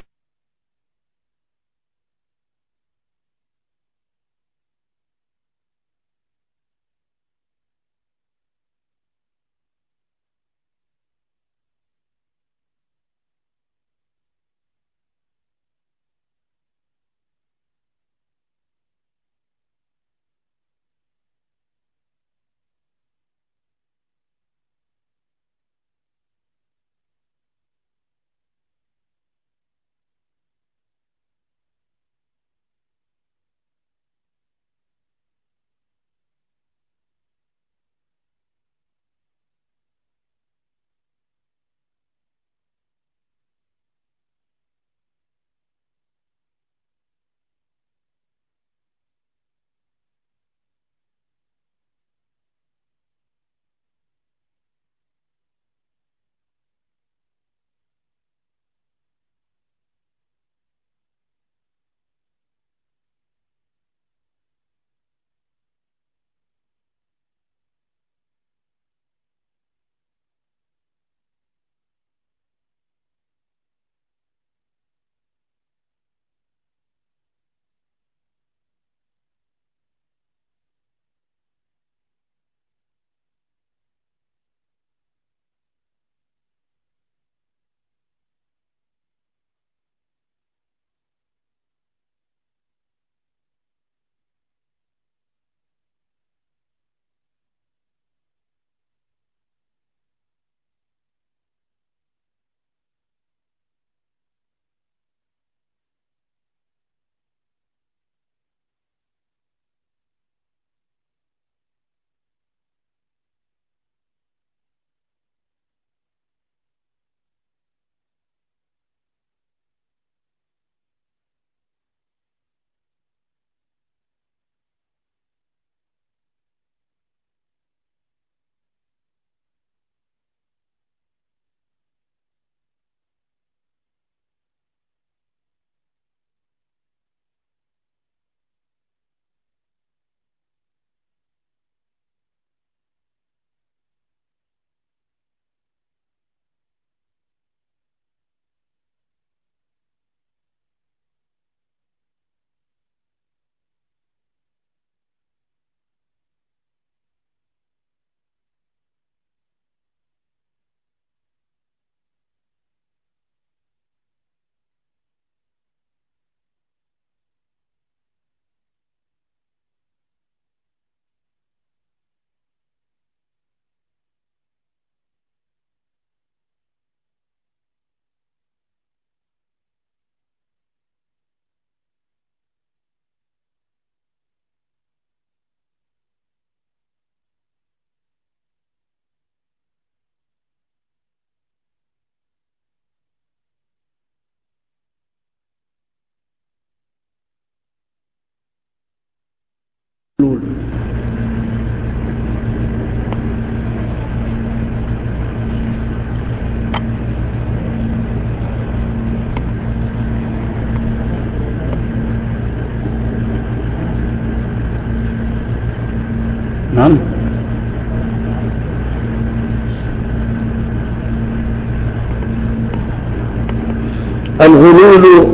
الغلول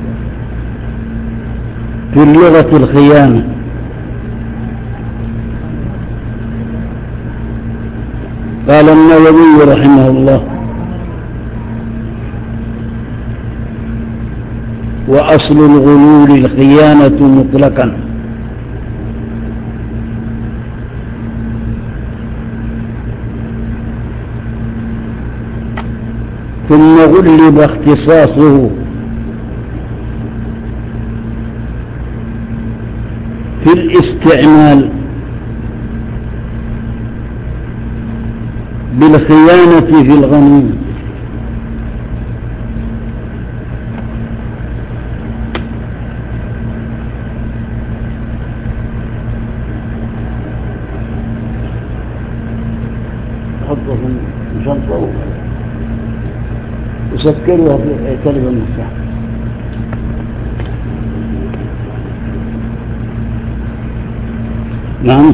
في اللغة الخيانة. قال النووي رحمه الله: وأصل الغلول الخيانة مطلقا، ثم غلب اختصاصه في الاستعمال بالخيانة في الغنيمة. حطه في شنطة وسكرها في كلمة المفتاح. نعم.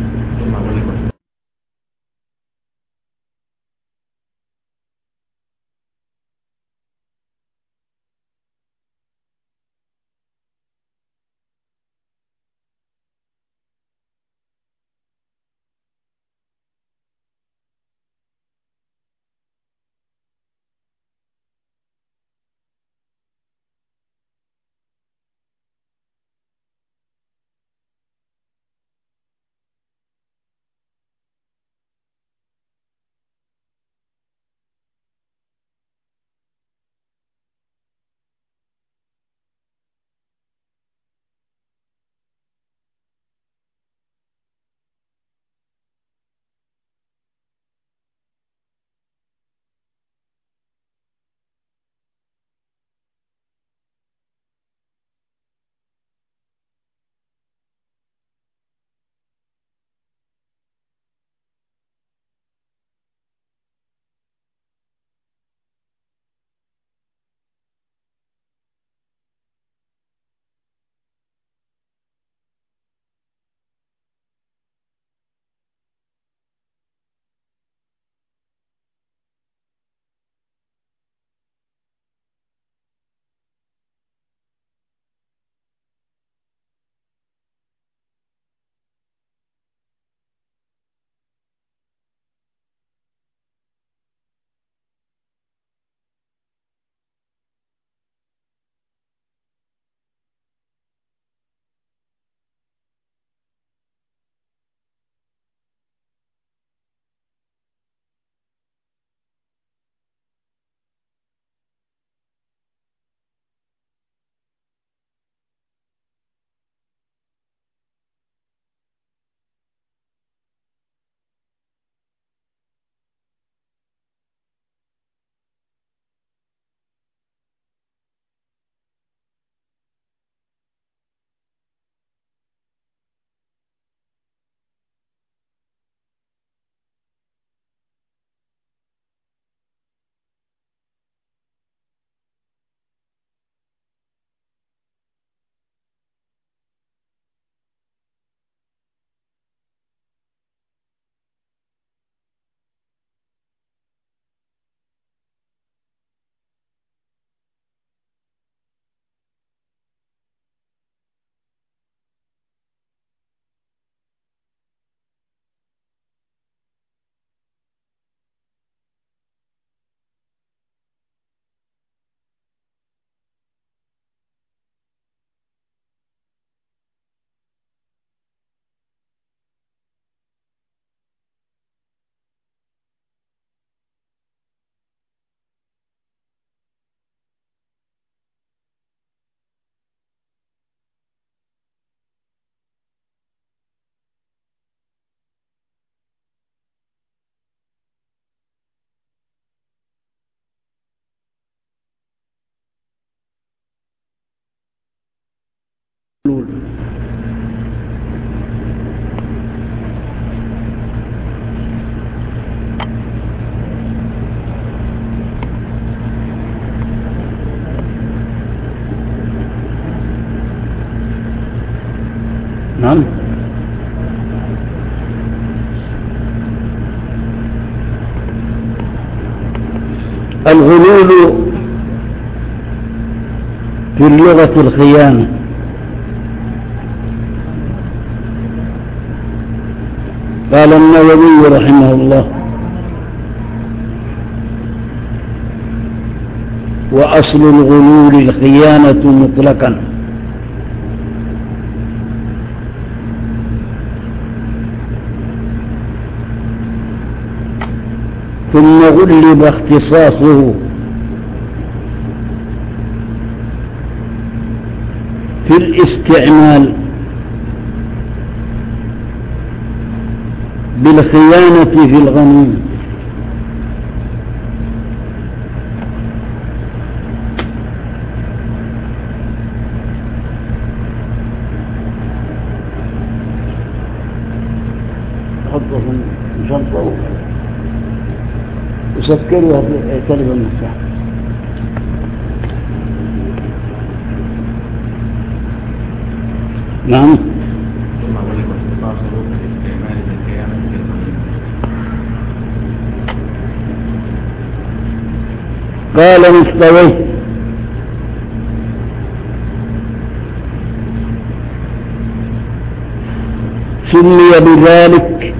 نعم. الغلول في اللغة الخيانة. قال النووي رحمه الله: وأصل الغلول الخيانة مطلقا، ثم غلب اختصاصه في الاستعمال بالخيانة في الغنيمة. حطهم جنطه وسكروا كلمة المفتاح. نعم. قال مستوي سمي بذلك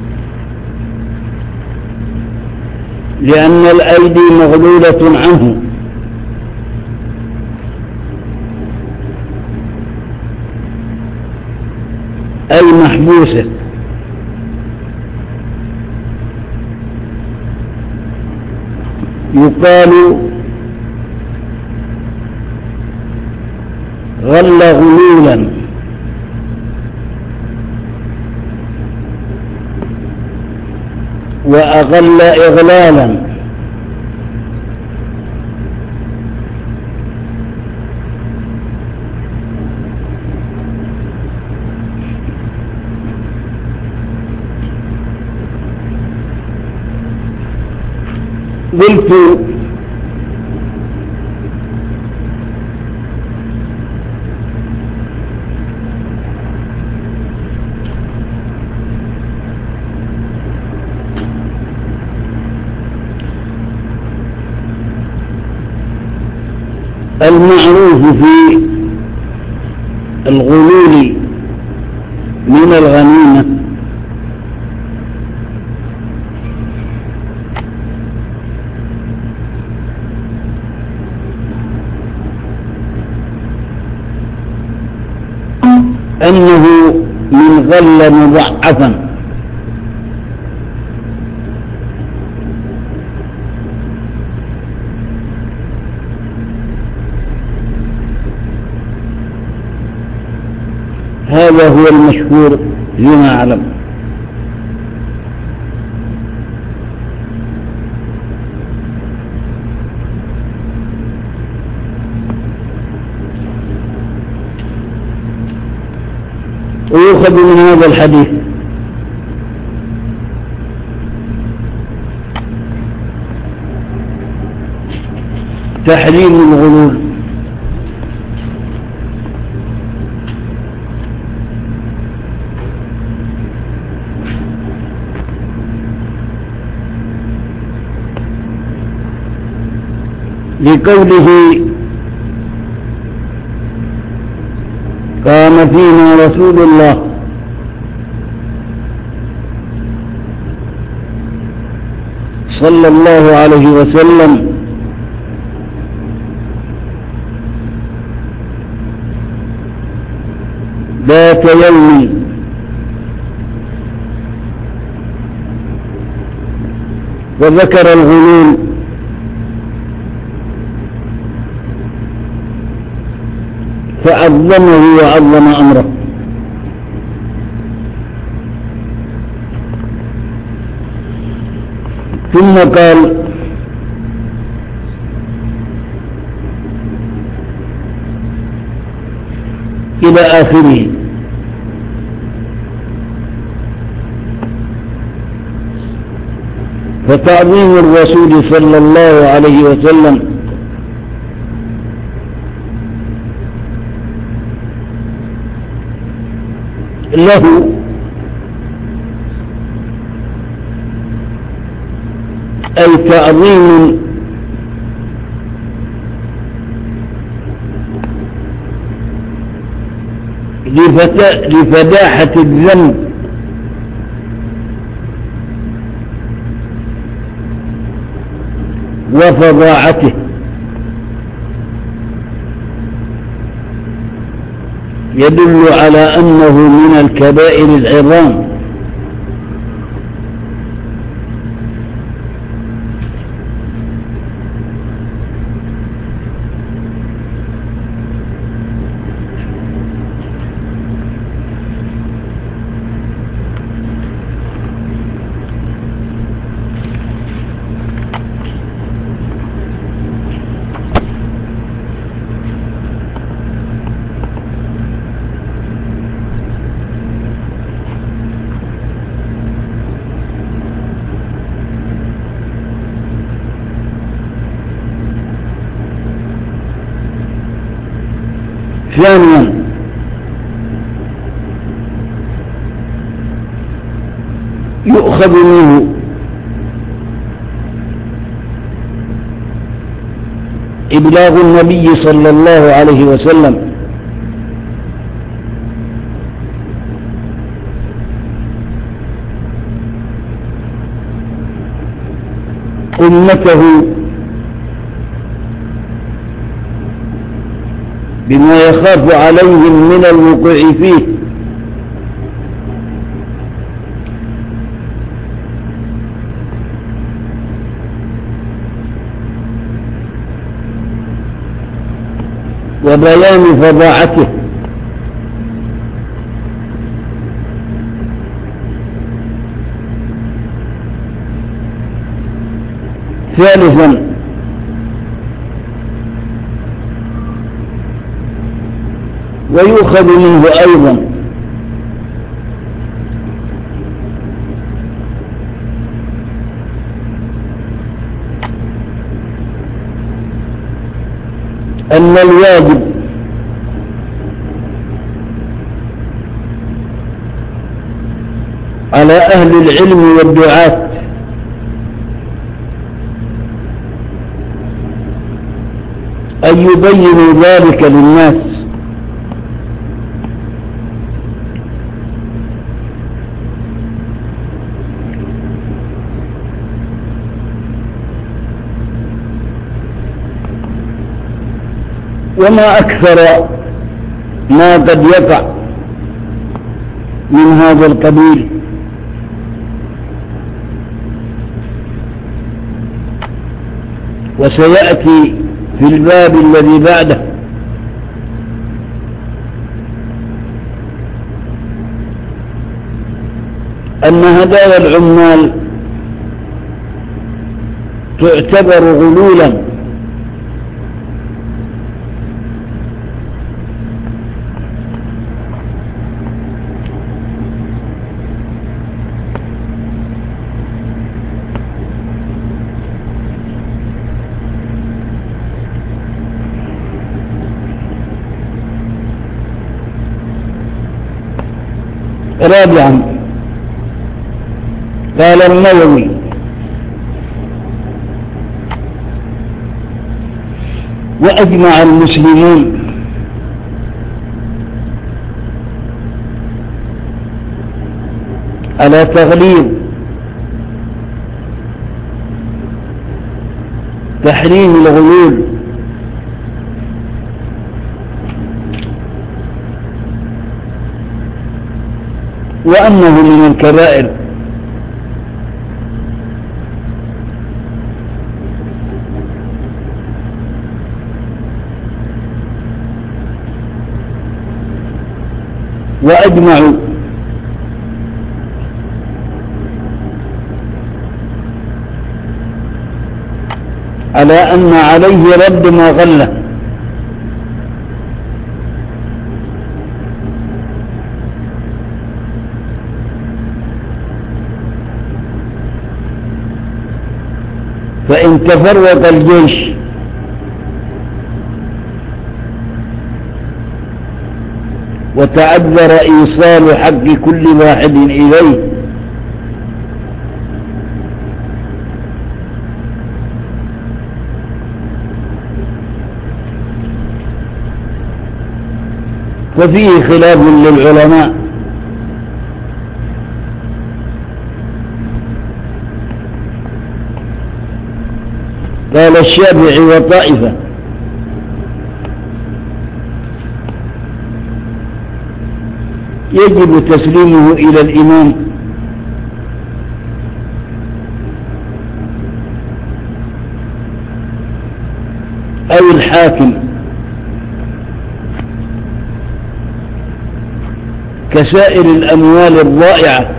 لأن الأيدي مغلولة عنه، أي محبوسة، يقال غل غلولا، وأغل إغلالا، قلت المعروف في الغلول من الغنيمة أنه من غل مضاعفا، هذا هو المشهور فيما أعلم. ويؤخذ من هذا الحديث تحريم الغلول، لقوله: قام فينا رسول الله صلى الله عليه وسلم ذات يوم وذكر الغلول فعظمه وعظم أمره. ثم قال: إلى آخره. فتعظيم الرسول صلى الله عليه وسلم له أي تعظيم لفتا- لفداحة الذنب وفظاعته، يدل على أنه من الكبائر العظام. ثانيا، يؤخذ منه إبلاغ النبي صلى الله عليه وسلم أمته بما يخاف عليهم من الوقوع فيه، وبيان فظاعته. ثالثا، ويؤخذ منه أيضا أن الواجب على أهل العلم والدعاة أن يبينوا ذلك للناس، وما أكثر ما قد يقع من هذا القبيل. وسيأتي في الباب الذي بعده أن هدايا العمال تعتبر غلولا، رابعا، قال النووي: وأجمع المسلمون على تغليظ تحريم الغلول وأنه من الكبائر. وأجمعوا على أن عليه رد ما غله، فإن تفرق الجيش وتعذر إيصال حق كل واحد إليه ففيه خلاف للعلماء. قال الشافعي وطائفة يجب تسليمه إلى الإمام، أو الحاكم كسائر الأموال الضائعة،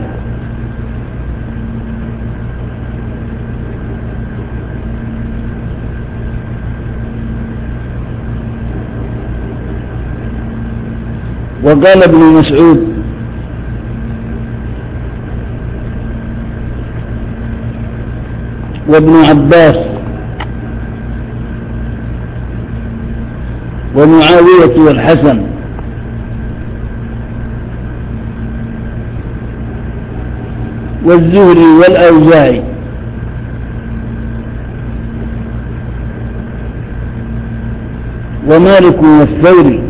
وقال ابن مسعود وابن عباس ومعاوية والحسن والزهري والأوزاعي ومالك والثوري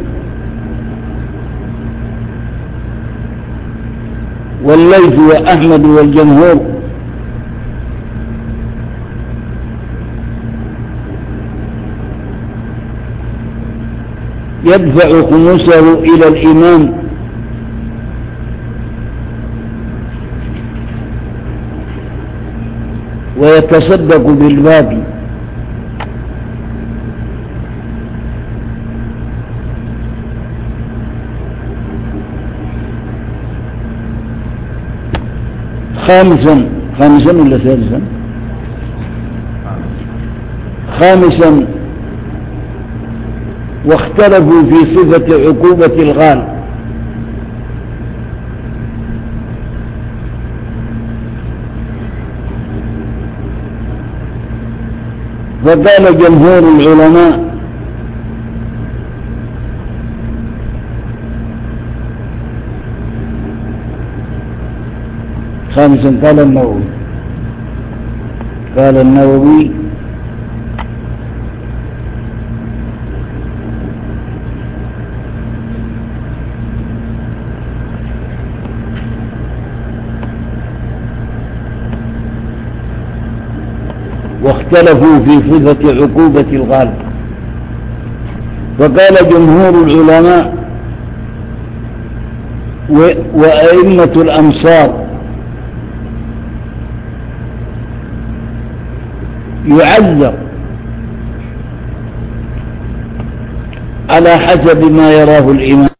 والليث وأحمد والجمهور، يدفع خمسه إلى الإمام ويتصدق بالباقي. خامسا خامسا ولا ثالثا خامسا واختلفوا في صفة عقوبة الغال، فقال جمهور العلماء خامسا قال النووي قال النووي واختلفوا في صفة عقوبة الغال، فقال جمهور العلماء وأئمة الأمصار يعذر على حسب ما يراه الإمام.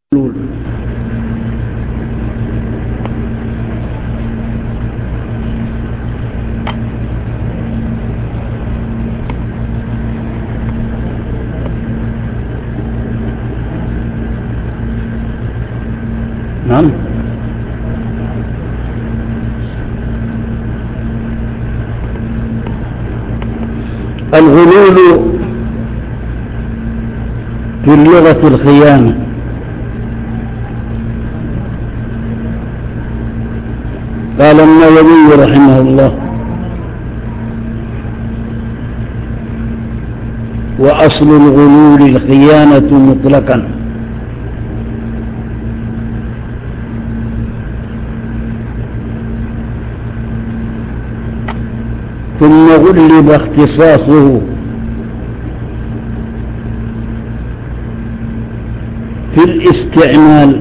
نعم. الغلول في اللغة الخيانة. قال النووي رحمه الله: وأصل الغلول الخيانة مطلقا، ثم غلب اختصاصه في الاستعمال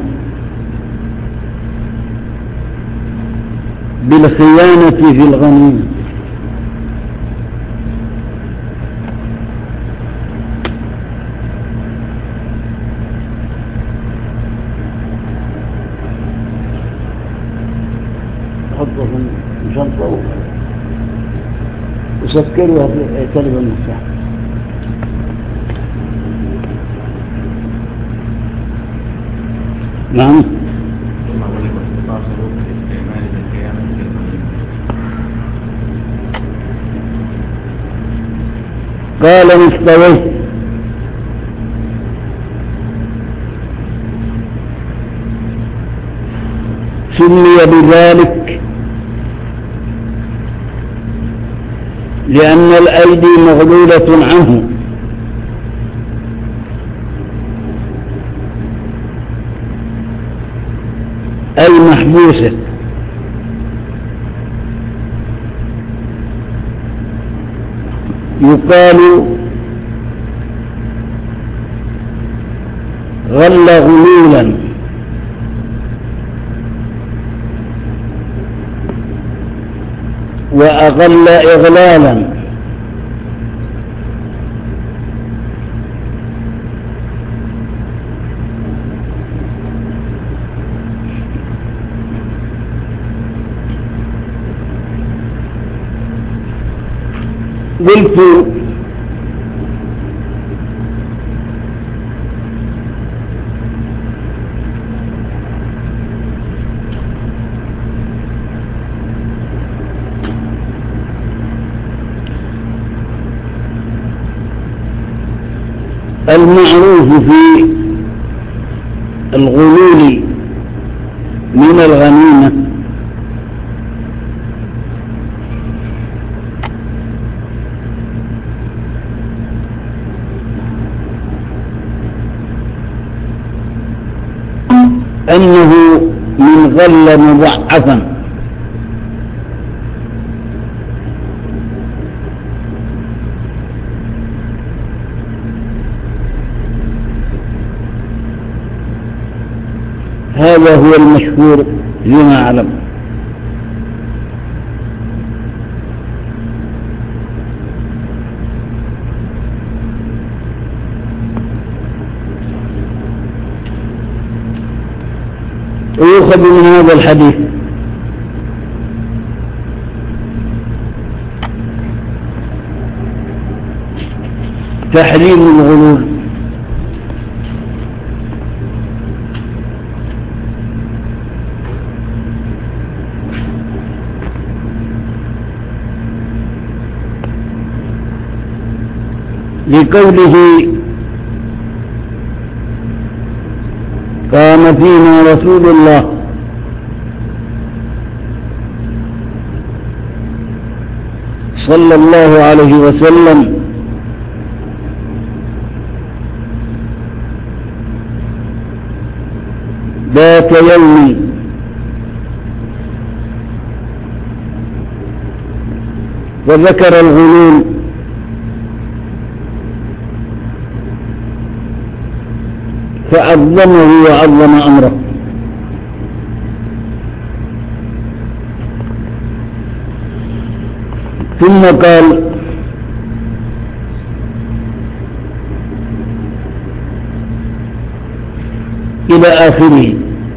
بالخيانة في الغنيمة. حطهم جنطة وسكروا كلمة المفتاح. نعم. قال مستويه سمي بذلك لأن الأيدي مغلولة عنه، أي محبوسة، يقال غل غلولا، وأغل إغلالا، قلت المعروف في الغلول من الغنيمة أنه من غل مضاعفا، هذا هو المشهور فيما أعلم. ويؤخذ من هذا الحديث تحريم الغلول، لقوله: قام فينا رسول الله صلى الله عليه وسلم ذات يوم وذكر الغلول فعظمه وعظم أمره. ثم قال: إلى آخره.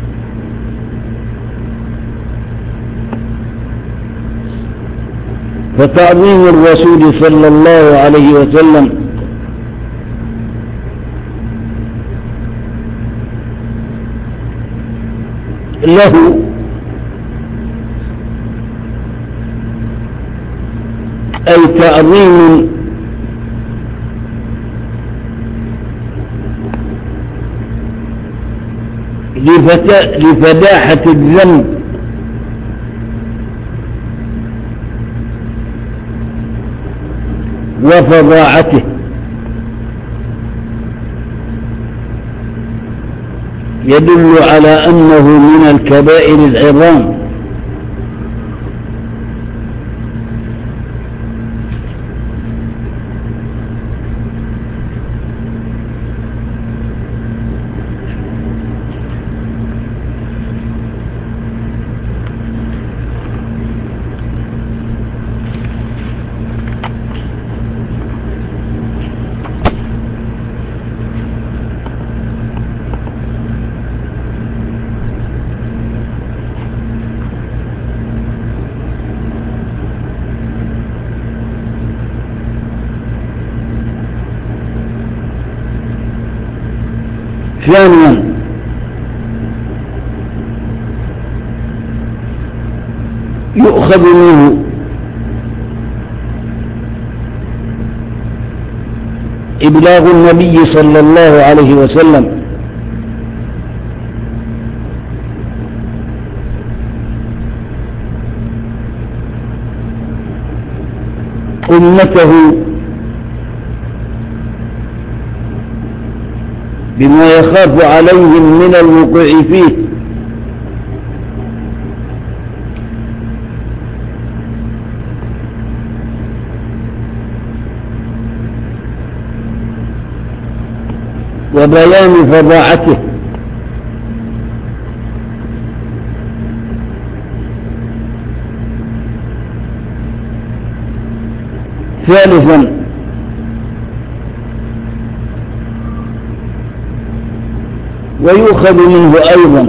فتعظيم الرسول صلى الله عليه وسلم له أي تعظيم لفداحة الذنب وفظاعته، يدل على أنه من الكبائر العظام. ثانيا يؤخذ منه إبلاغ النبي صلى الله عليه وسلم أمته بما يخاف عليهم من الوقوع فيه، وبيان فظاعته. ثالثا ويؤخذ منه أيضا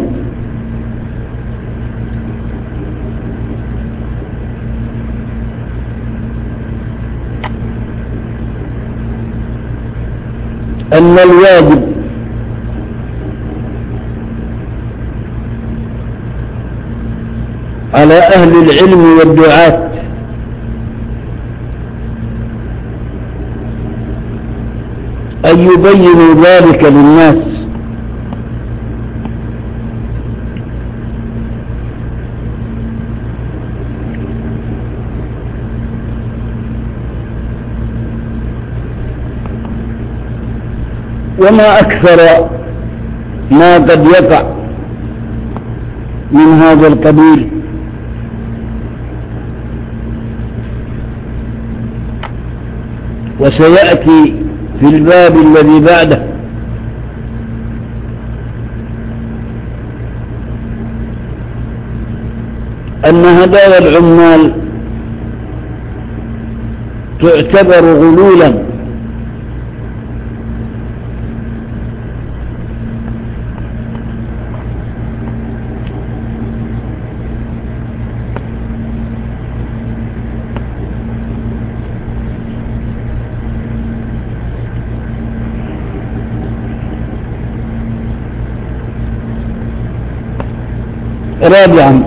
أن الواجب على أهل العلم والدعاة أن يبينوا ذلك للناس، وما أكثر ما قد يقع من هذا القبيل. وسيأتي في الباب الذي بعده أن هدايا العمال تعتبر غلولا، رابعا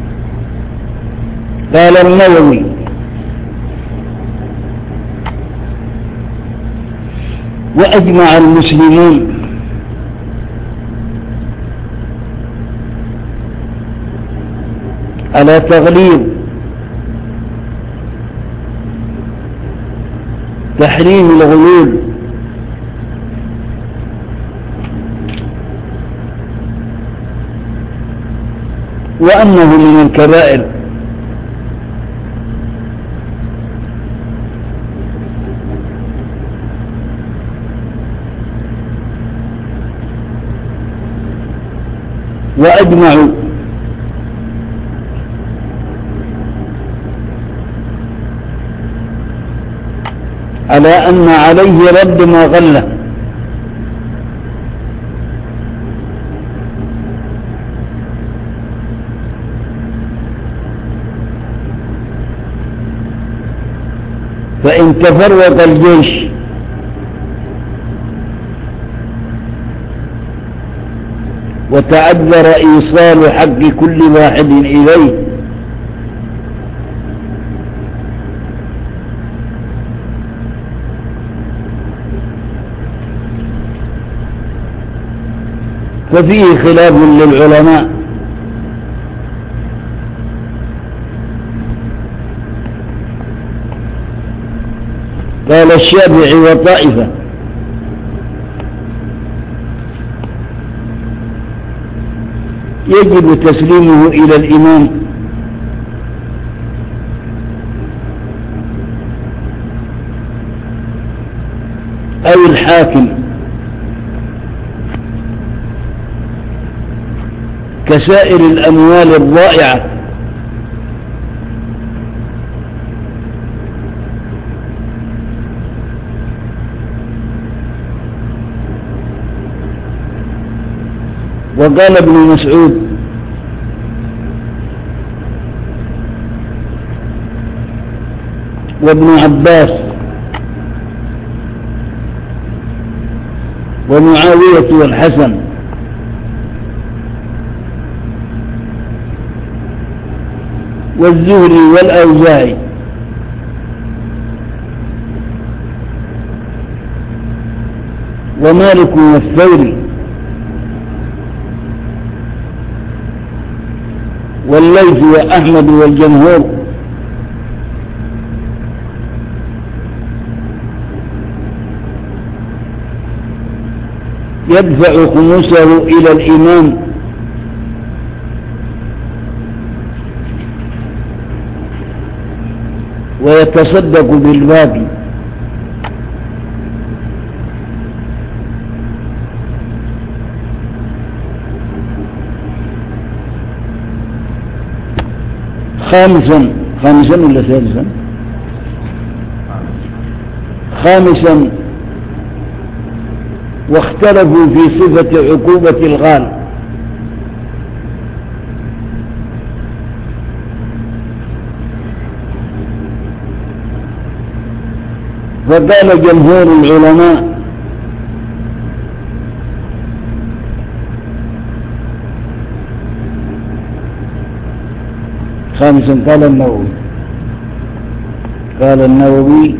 قال النووي وأجمع المسلمون على تغليظ تحريم الغلول وأنه من الكبائر. وأجمعوا على أن عليه رد ما غله فإن تفرق الجيش وتعذر إيصال حق كل واحد إليه ففيه خلاف للعلماء، قال الشافعي وطائفة يجب تسليمه إلى الإمام أو الحاكم كسائر الأموال الضائعة، وقال ابن مسعود وابن عباس ومعاوية والحسن والزهري والأوزاعي ومالك والثوري والليث وأحمد والجمهور، يدفع خمسه إلى الإمام ويتصدق بالباقي. خامسا خامسا ولا ثالثا خامسا واختلفوا في صفة عقوبة الغال، فقال جمهور العلماء خامسا قال النووي قال النووي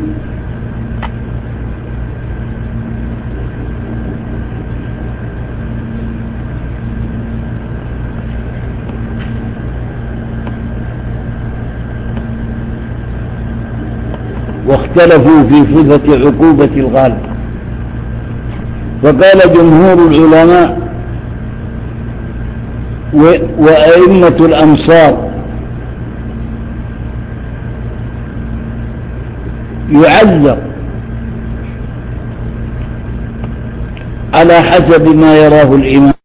واختلفوا في صفة عقوبة الغال، فقال جمهور العلماء وأئمة الأمصار يعذر على حسب ما يراه الإمام.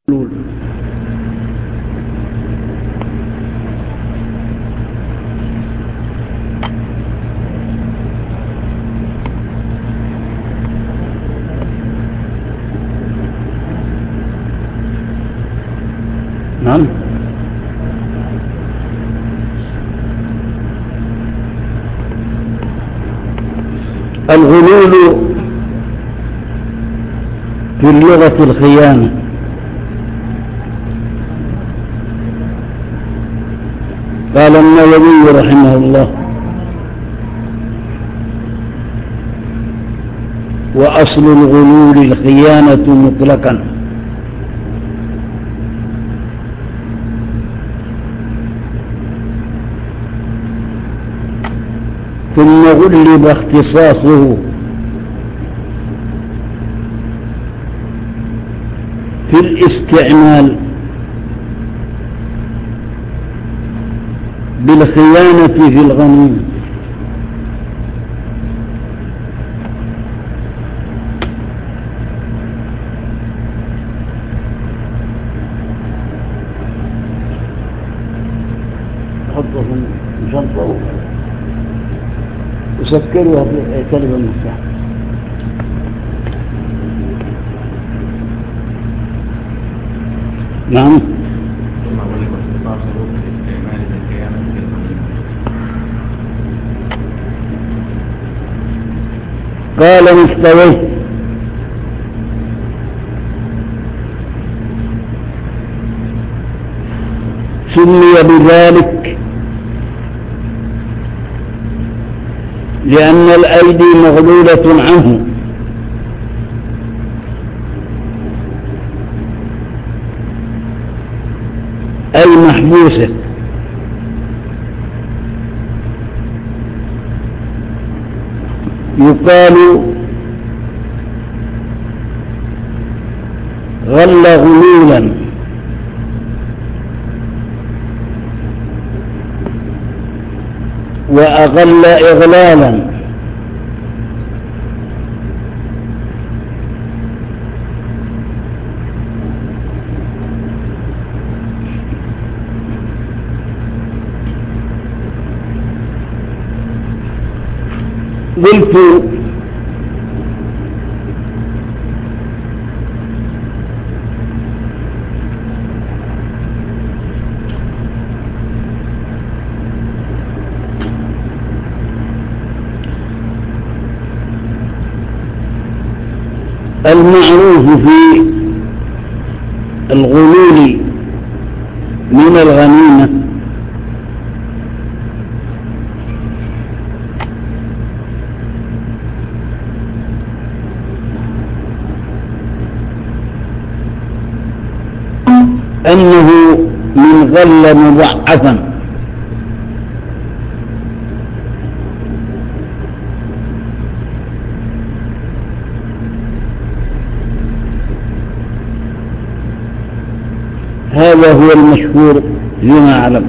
نعم. الغلول في اللغة الخيانة. قال النووي رحمه الله: وأصل الغلول الخيانة مطلقا، ثم غلب اختصاصه في الاستعمال بالخيانة في الغنيمة. حطه في شنطة وسكروا كلمة المفتاح. نعم. قال مستويت سمي بذلك لأن الأيدي مغلولة عنه، أي محبوسة، يقال غل غلولا، وأغل إغلالا، قلت المعروف في الغلول من الغنيمة أنه من غل مضاعفا، هذا هو المشهور فيما أعلم.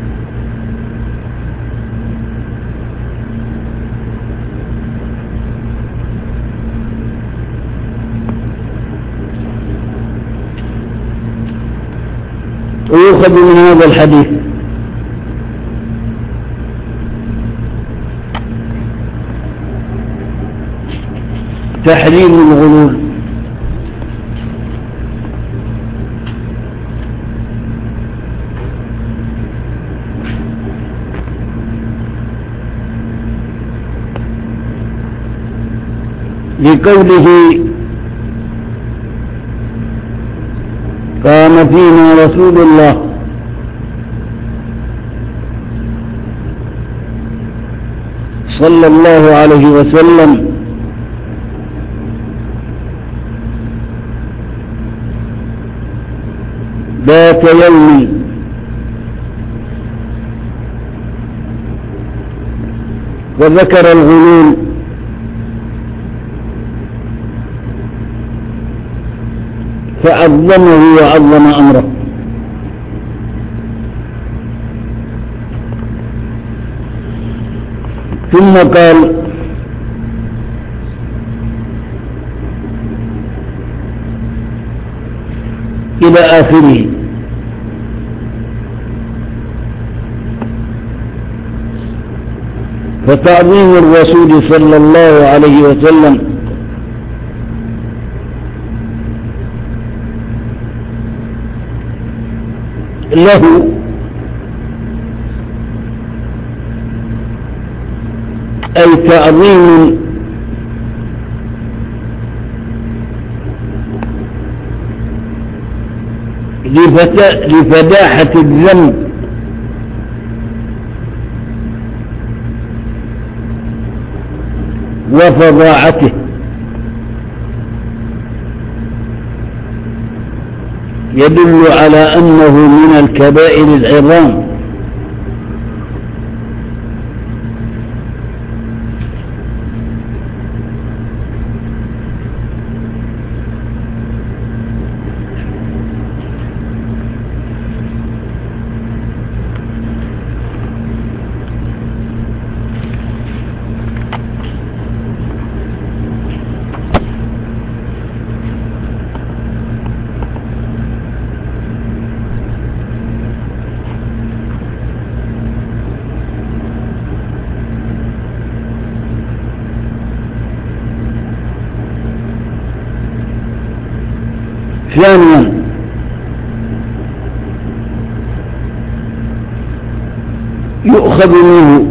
ويؤخذ من هذا الحديث تحريم الغلول، لقوله: قام فينا رسول الله صلى الله عليه وسلم ذات يوم وذكر الغلول فعظمه وعظم أمره. ثم قال: إلى آخره. فتعظيم الرسول صلى الله عليه وسلم له أي تعظيم لفداحة الذنب وفظاعته، يدل على أنه من الكبائر العظام. ثانيا، يؤخذ منه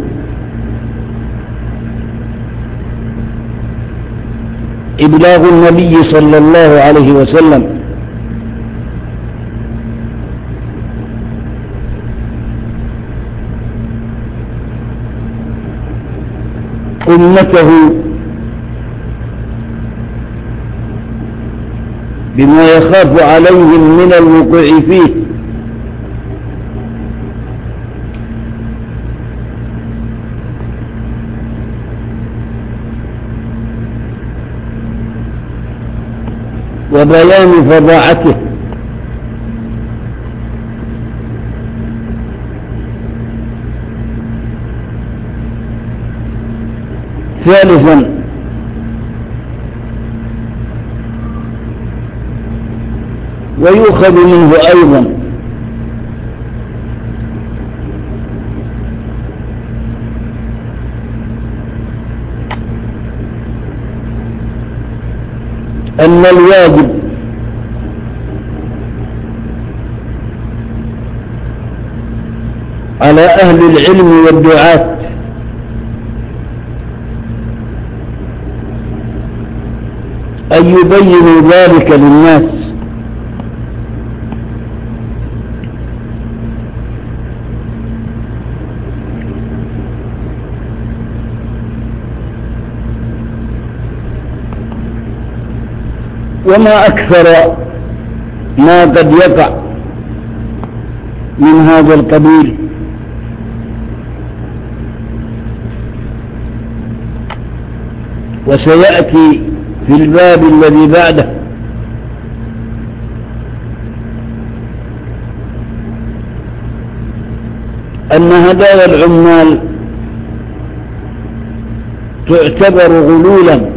إبلاغ النبي صلى الله عليه وسلم أمته بما يخاف عليهم من الوقوع فيه، وبيان فظاعته. ثالثا، ويؤخذ منه أيضا أن الواجب على أهل العلم والدعاة أن يبينوا ذلك للناس، وما أكثر ما قد يقع من هذا القبيل. وسيأتي في الباب الذي بعده أن هدايا العمال تعتبر غلولا،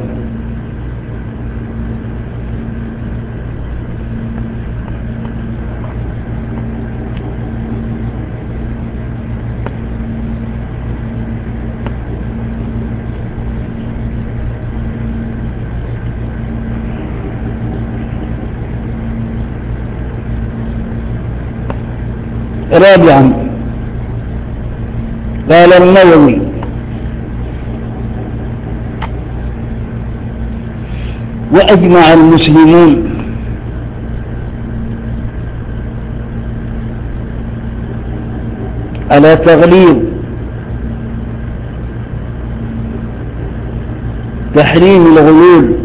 رابعا، قال النووي: وأجمع المسلمون على تغليظ تحريم الغلول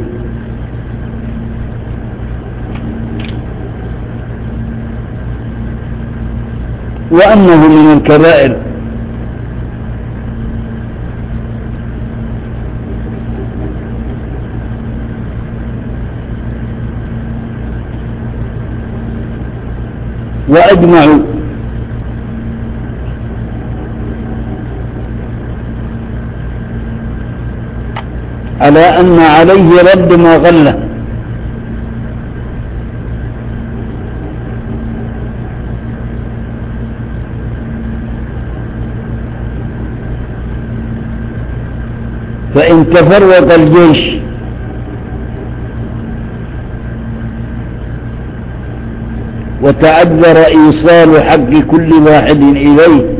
وأنه من الكبائر. وأجمعوا على أن عليه رد ما غله فإن تفرق الجيش وتعذر إيصال حق كل واحد إليه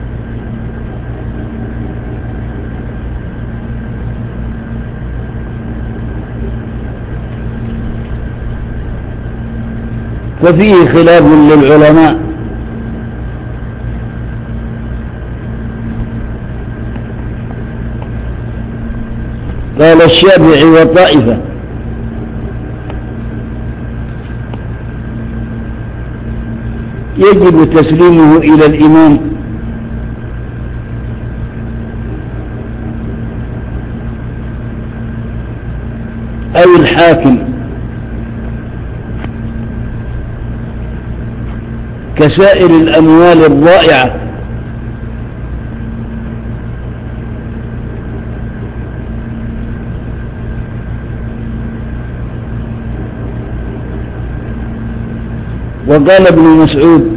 ففيه خلاف للعلماء، قال الشافعي وطائفة يجب تسليمه إلى الإمام أو الحاكم كسائر الأموال الضائعة، وقال ابن مسعود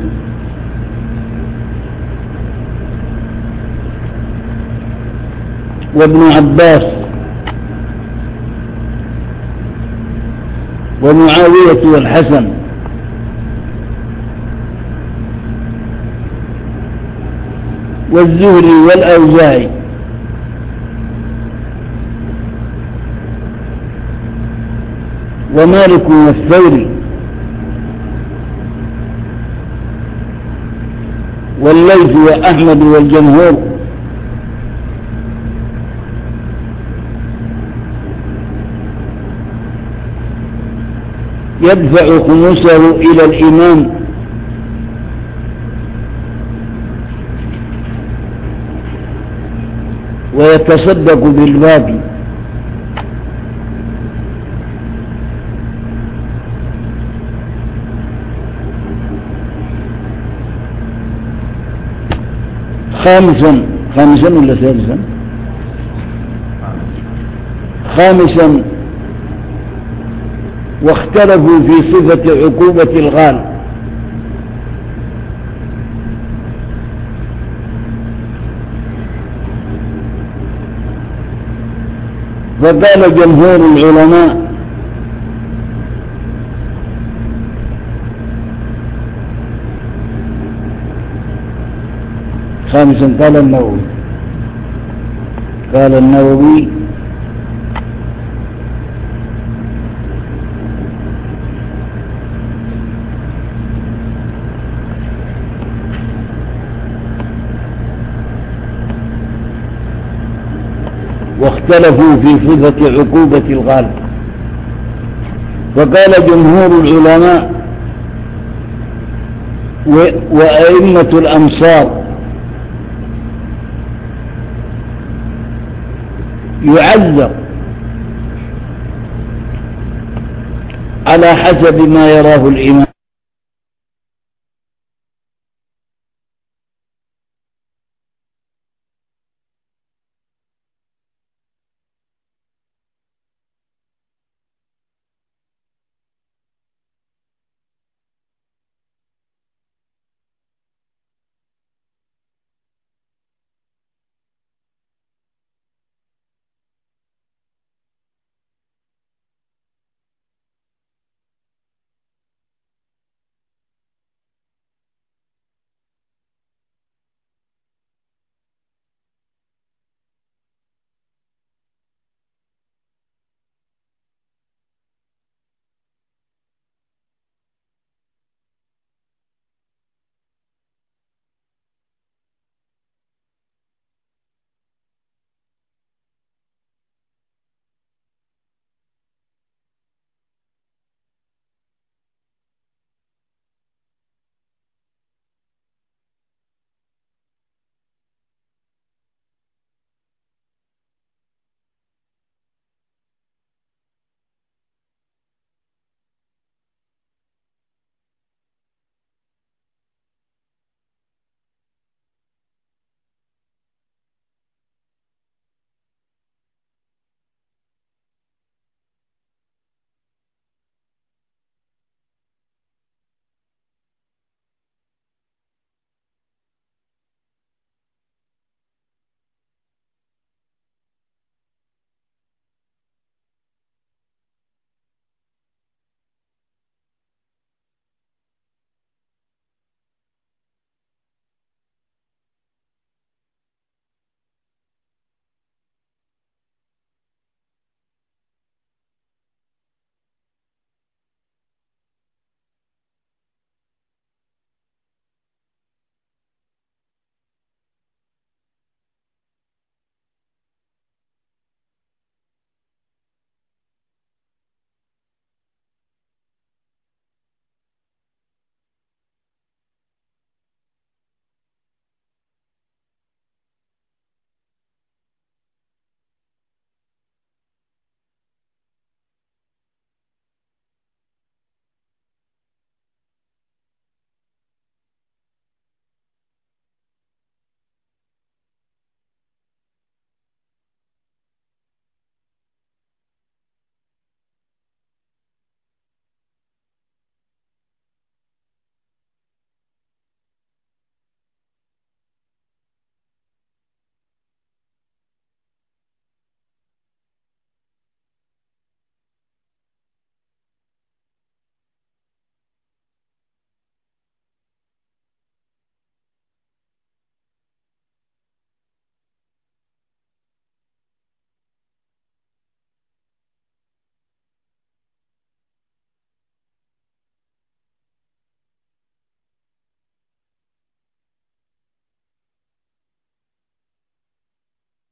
وابن عباس ومعاوية والحسن والزهري والأوزاعي ومالك والثوري والليث وأحمد والجمهور، يدفع خمسه إلى الإمام ويتصدق بالباقي. خامسا خامسا ولا سادسا خامسا واختلفوا في صفة عقوبة الغال، فقال جمهور العلماء خامسا قال النووي قال النووي واختلفوا في صفة عقوبة الغال، فقال جمهور العلماء وأئمة الأمصار يعذر على حسب ما يراه الإمام.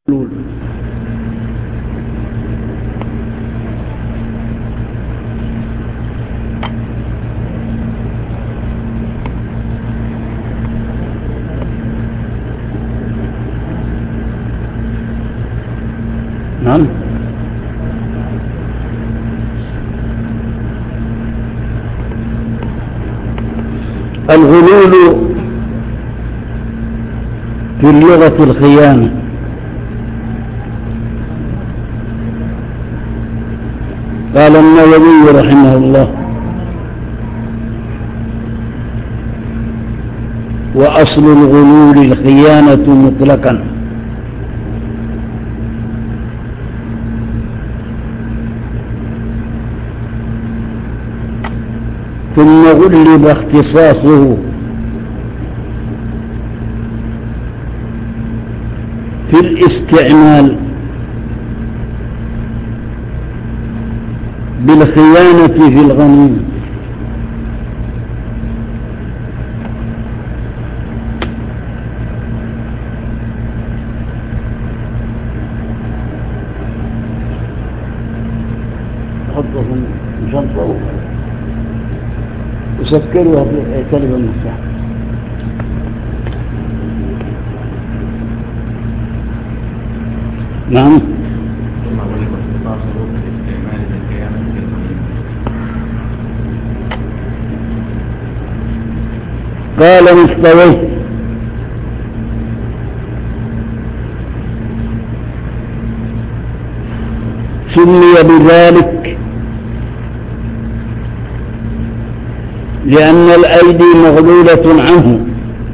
نعم. الغلول في اللغة الخيانة. قال النووي رحمه الله: وأصل الغلول الخيانة مطلقا، ثم غلب اختصاصه في الاستعمال بالخيانة في الغنيمة. حطهم جنطه وسكروا كلمة المفتاح. نعم. قال مستوي سمي بذلك لأن الأيدي مغلولة عنه،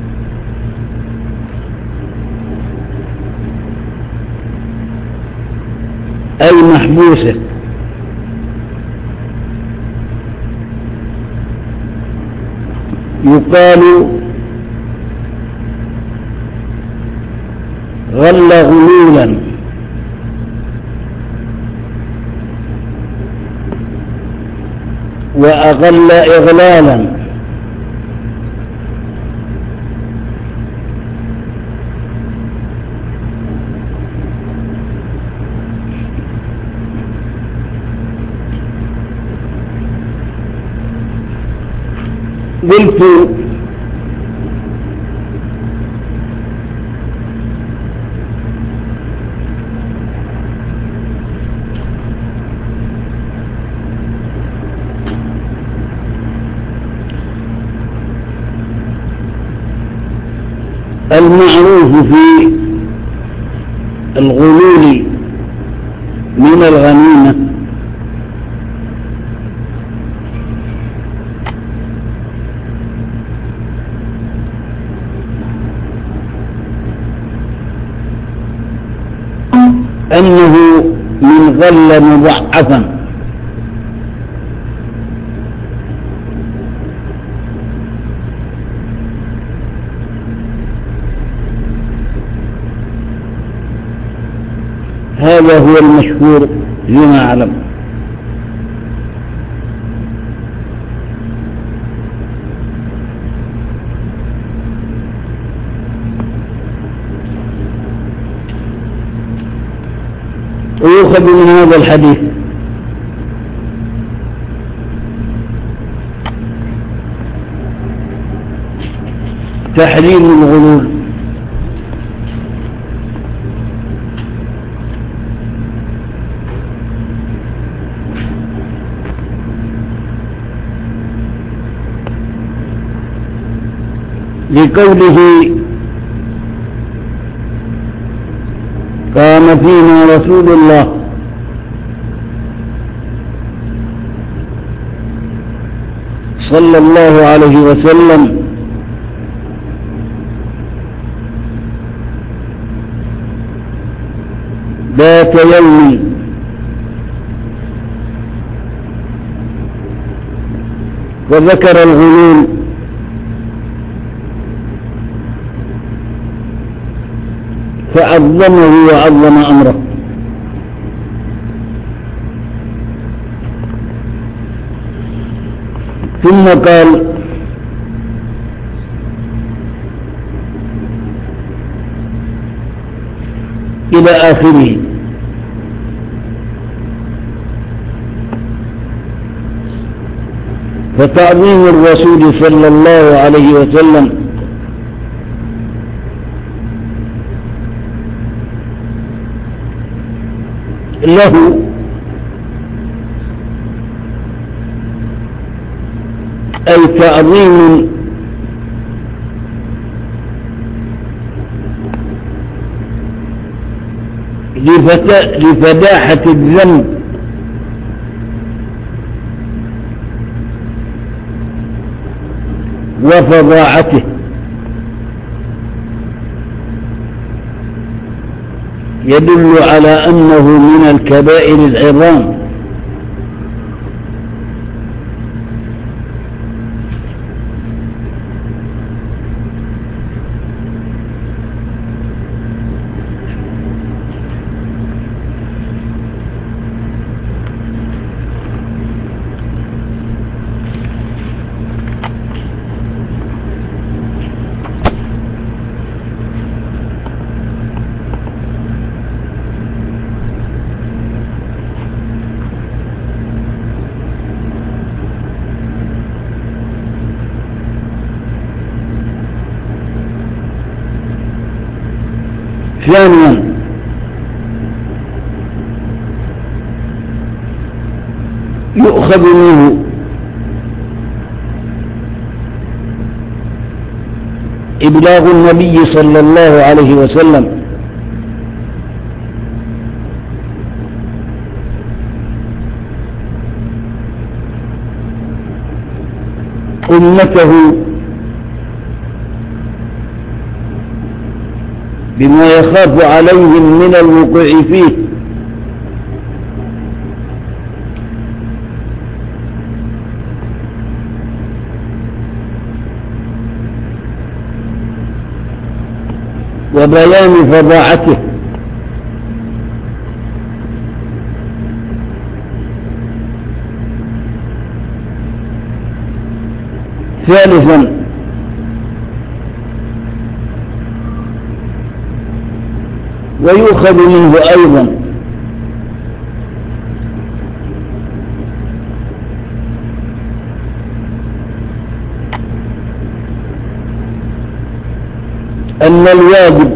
أي محبوسة، يقال غل غلولا، وأغل إغلالا، قلت المعروف في الغلول من الغنيمة أنه من غل مضاعفا، هذا هو المشهور فيما أعلم. ويؤخذ من هذا الحديث تحريم الغلول، لقوله قام فينا رسول الله صلى الله عليه وسلم ذات يوم وذكر الغلول فعظمه وعظم أمره. ثم قال إلى إلى آخره. فتعظيم الرسول صلى الله عليه وسلم له أي تعظيم لفداحة الذنب وفظاعته، يدل على أنه من الكبائر العظام. ثانيا يؤخذ منه إبلاغ النبي صلى الله عليه وسلم أمته بما يخاف عليهم من الوقوع فيه، وبيان فظاعته. ثالثا ويؤخذ منه أيضا أن الواجب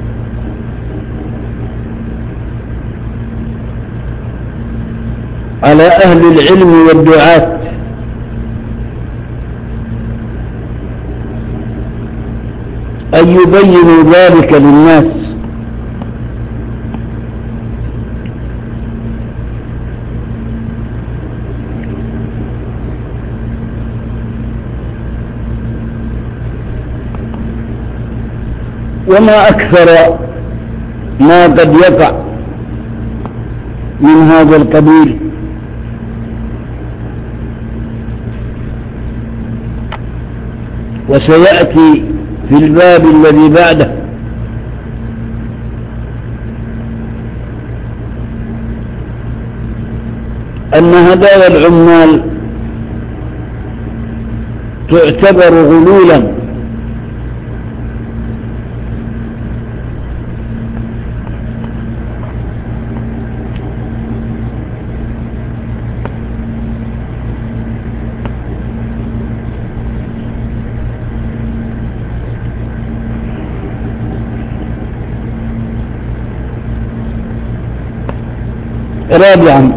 على أهل العلم والدعاة أن يبينوا ذلك للناس، وما أكثر ما قد يقع من هذا القبيل. وسيأتي في الباب الذي بعده أن هدايا العمال تعتبر غلولا، رابعا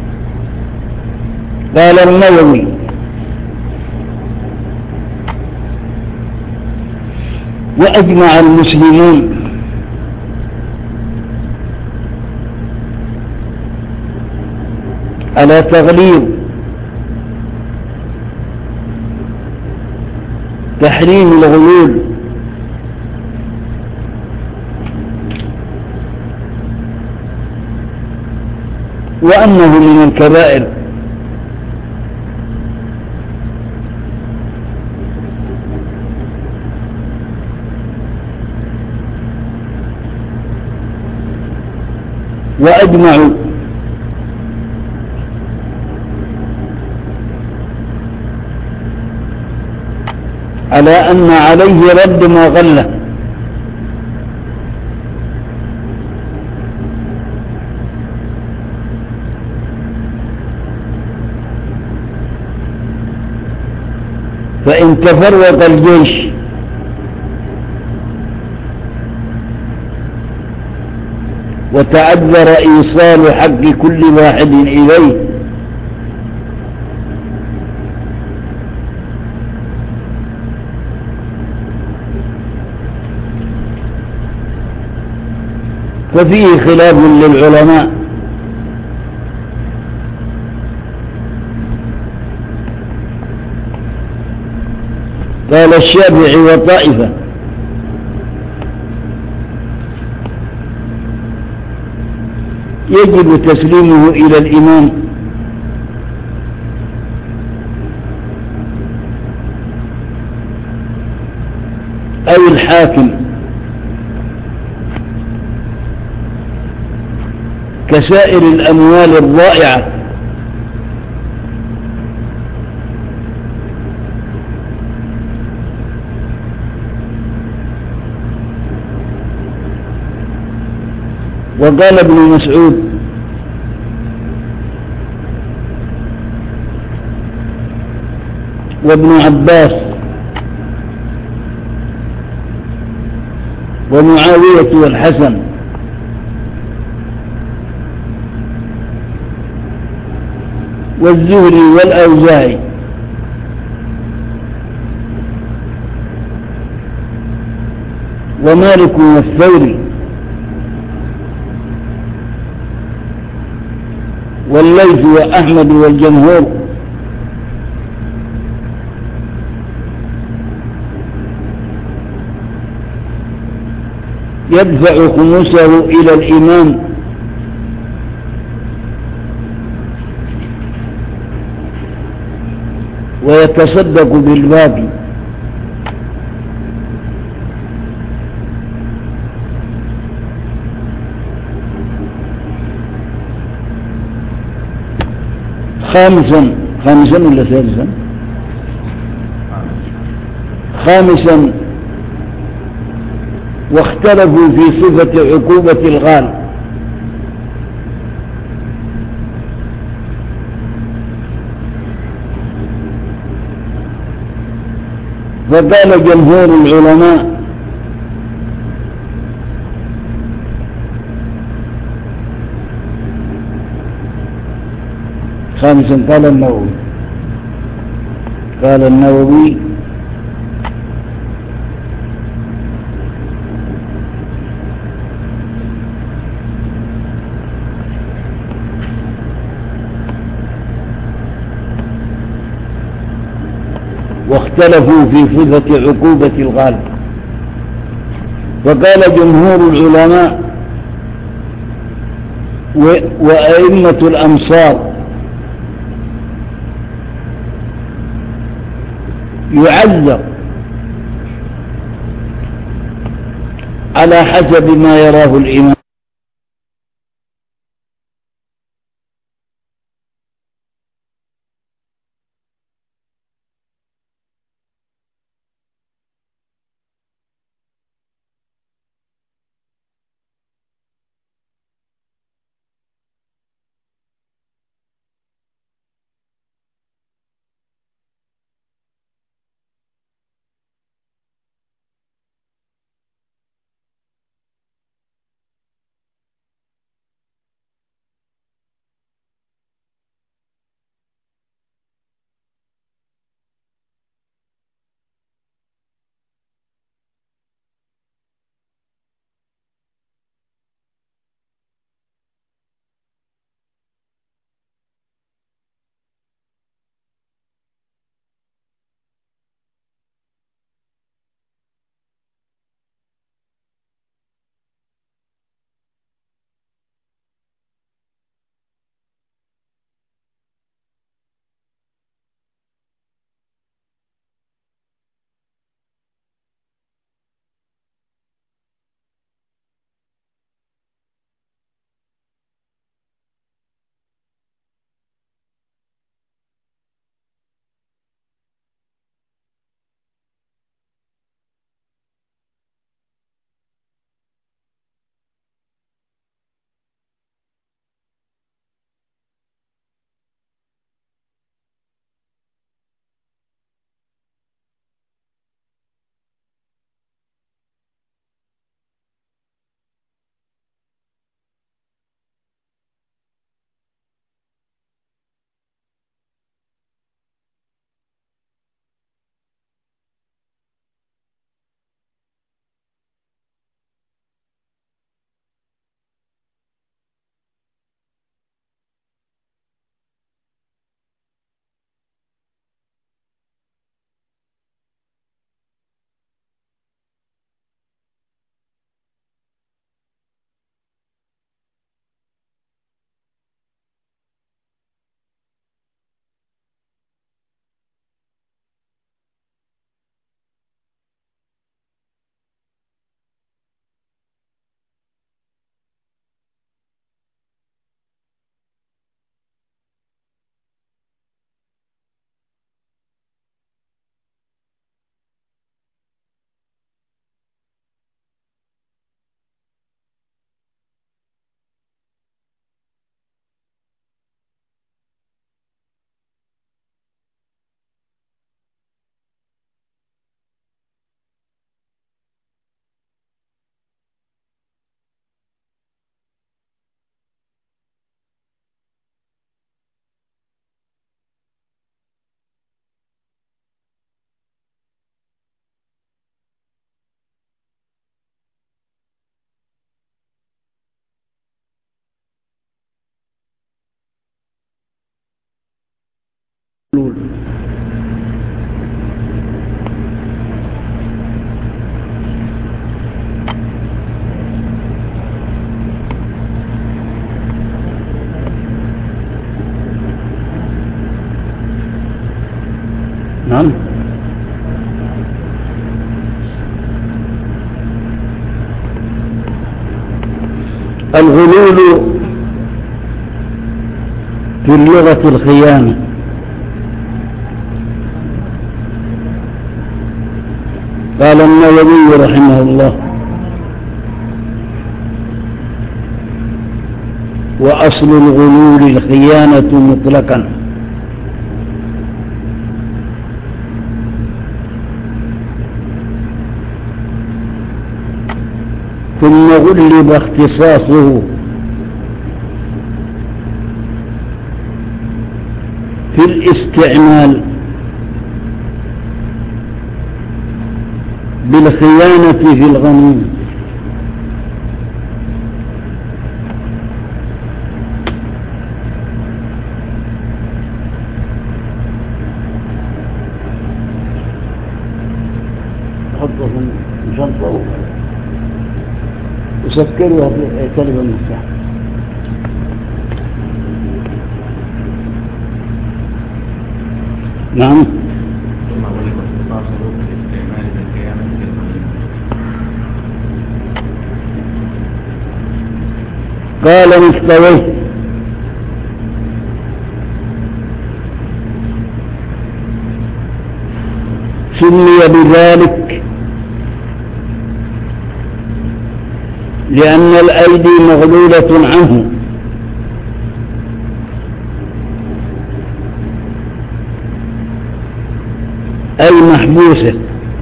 قال النووي وأجمع المسلمون على تغليظ تحريم الغلول وأنه من الكبائر. وأجمعوا على أن عليه رد ما غله فإن تفرق الجيش وتعذر إيصال حق كل واحد إليه ففيه خلاف للعلماء، قال الشافعي وطائفة يجب تسليمه إلى الإمام أو الحاكم كسائر الأموال الضائعة، وقال ابن مسعود وابن عباس ومعاوية والحسن والزهري والأوزاعي ومالك والثوري والليث وأحمد والجمهور، يدفع خمسه إلى الإمام ويتصدق بالباقي. خامسا خامسا ولا ثالثا خامسا واختلفوا في صفة عقوبة الغال، فقال جمهور العلماء خامسا قال النووي قال النووي واختلفوا في صفة عقوبة الغال، فقال جمهور العلماء وأئمة الأمصار يعذر على حسب ما يراه الإمام. نعم. الغلول في اللغة الخيانة. قال النووي رحمه الله: وأصل الغلول الخيانة مطلقا، ثم غلب اختصاصه في الاستعمال بالخيانة في الغنيمة. حطه في الشنطة وسكروا كلمة المفتاح. نعم. قال مستويه سمي بذلك لأن الأيدي مغلولة عنه، أي محبوسة،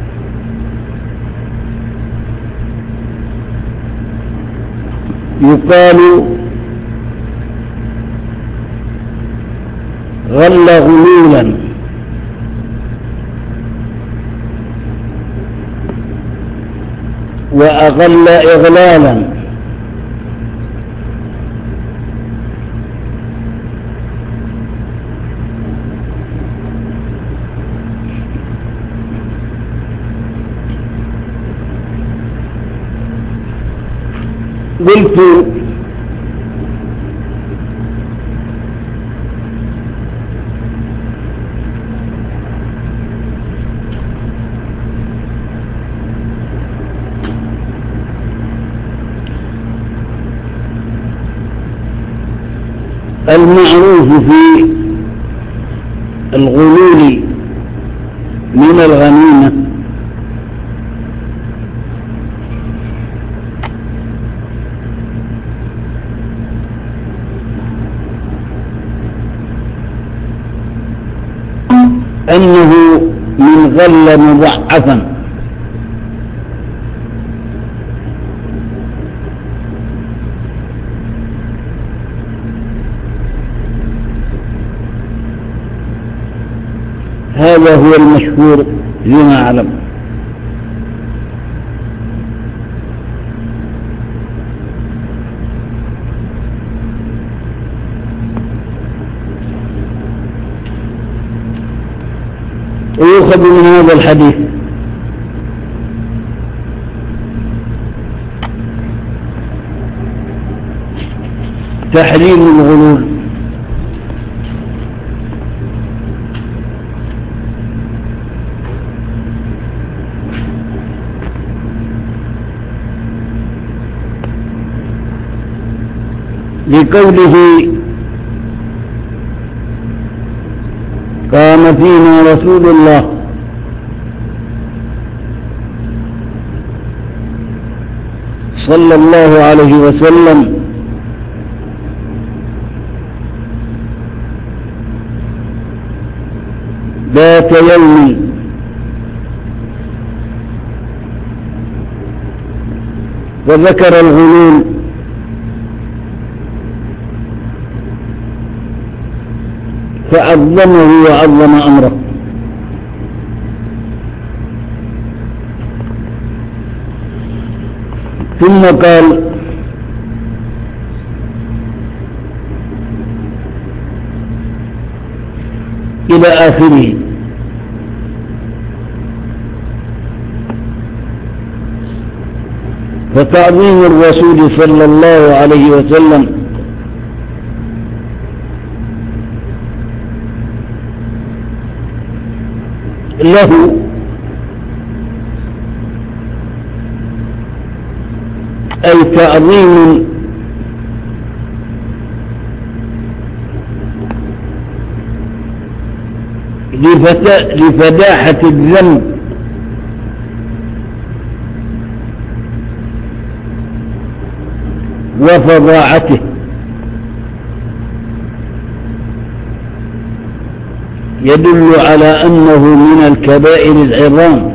يقال غل غلولا، وأغل إغلالا، قلت المعروف في الغلول من الغنيمة أنه من غل مضاعفا، هذا هو المشهور فيما أعلم. ويؤخذ من هذا الحديث تحريم الغلول، لقوله: قام فينا رسول الله صلى الله عليه وسلم ذات يوم وذكر الغلول فعظمه وعظم أمره. ثم قال: إلى آخره. فتعظيم الرسول صلى الله عليه وسلم له أي تعظيم لفداحة الذنب وفظاعته، يدل على أنه من الكبائر العظام.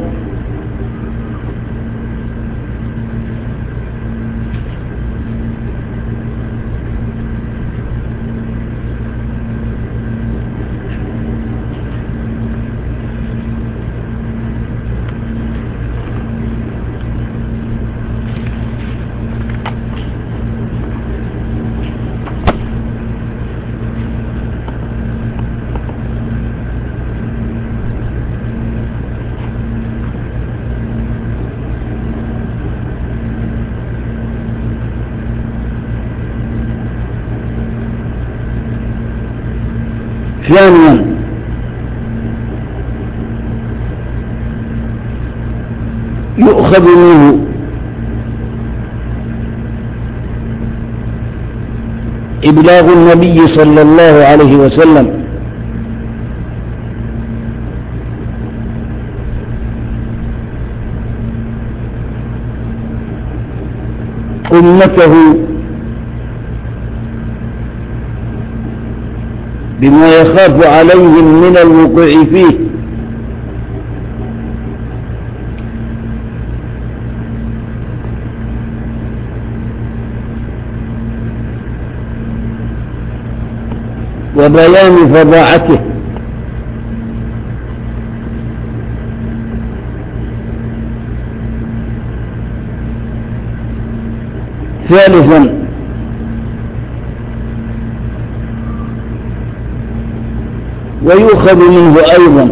ثانيا يؤخذ منه إبلاغ النبي صلى الله عليه وسلم أمته بما يخاف عليهم من الوقوع فيه، وبيان فظاعته. ثالثا ويؤخذ منه أيضا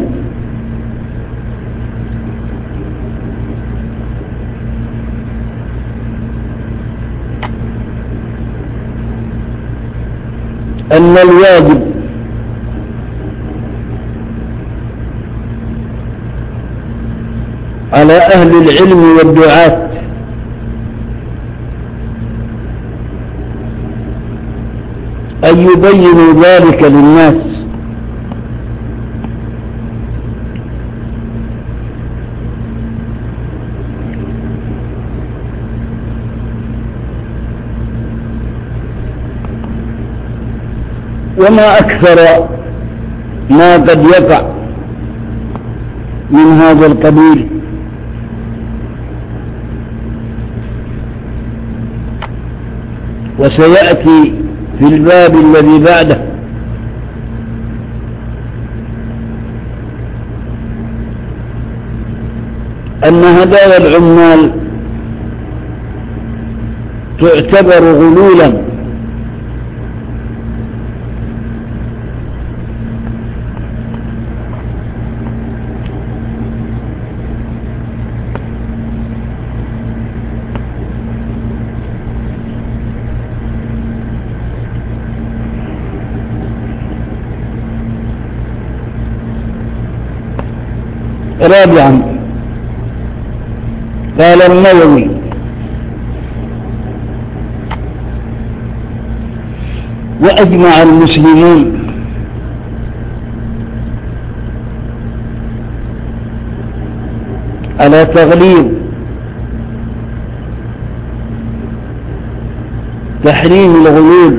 أن الواجب على أهل العلم والدعاة أن يبينوا ذلك للناس، وما أكثر ما قد يقع من هذا القبيل. وسيأتي في الباب الذي بعده أن هدايا العمال تعتبر غلولا، رابعا قال النووي وأجمع المسلمون على تغليظ تحريم الغلول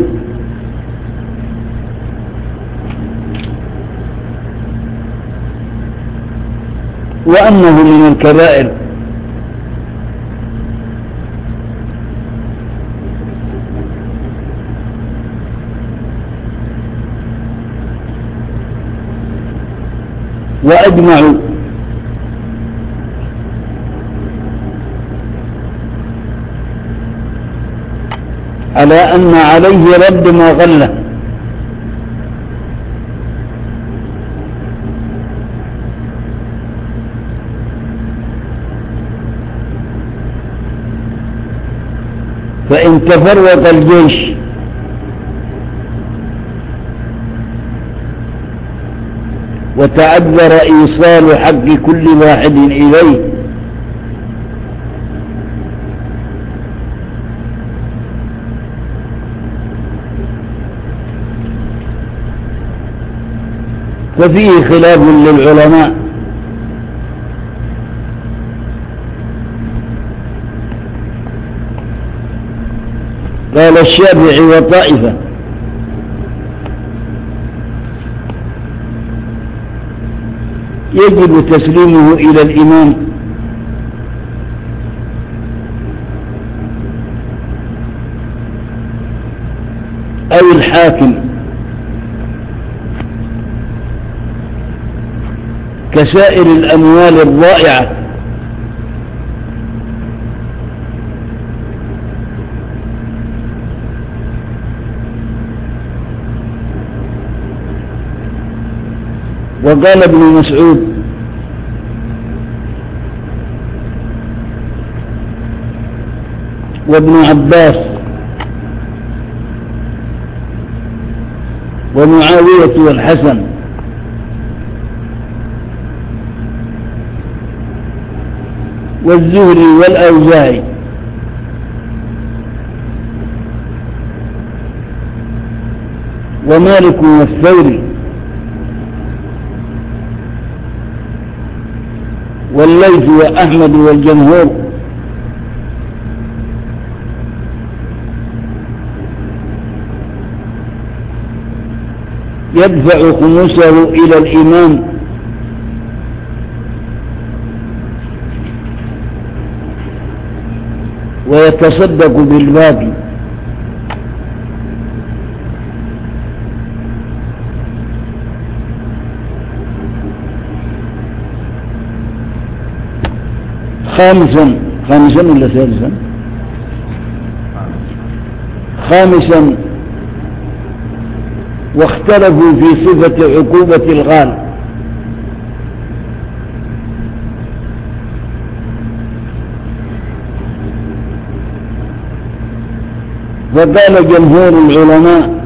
وأنه من الكبائر. وأجمعوا على أن عليه رد ما غله فإن تفرق الجيش وتعذر إيصال حق كل واحد إليه ففيه خلاف للعلماء، قال الشافعي وطائفة يجب تسليمه إلى الإمام أو الحاكم كسائر الأموال الضائعة، وقال ابن مسعود وابن عباس ومعاوية والحسن والزهري والأوزاعي ومالك والثوري والليث وأحمد والجمهور، يدفع خمسه إلى الإمام ويتصدق بالباقي. خامسا خامسا ولا سادسا خامسا واختلفوا في صفة عقوبة الغال، فقال جمهور العلماء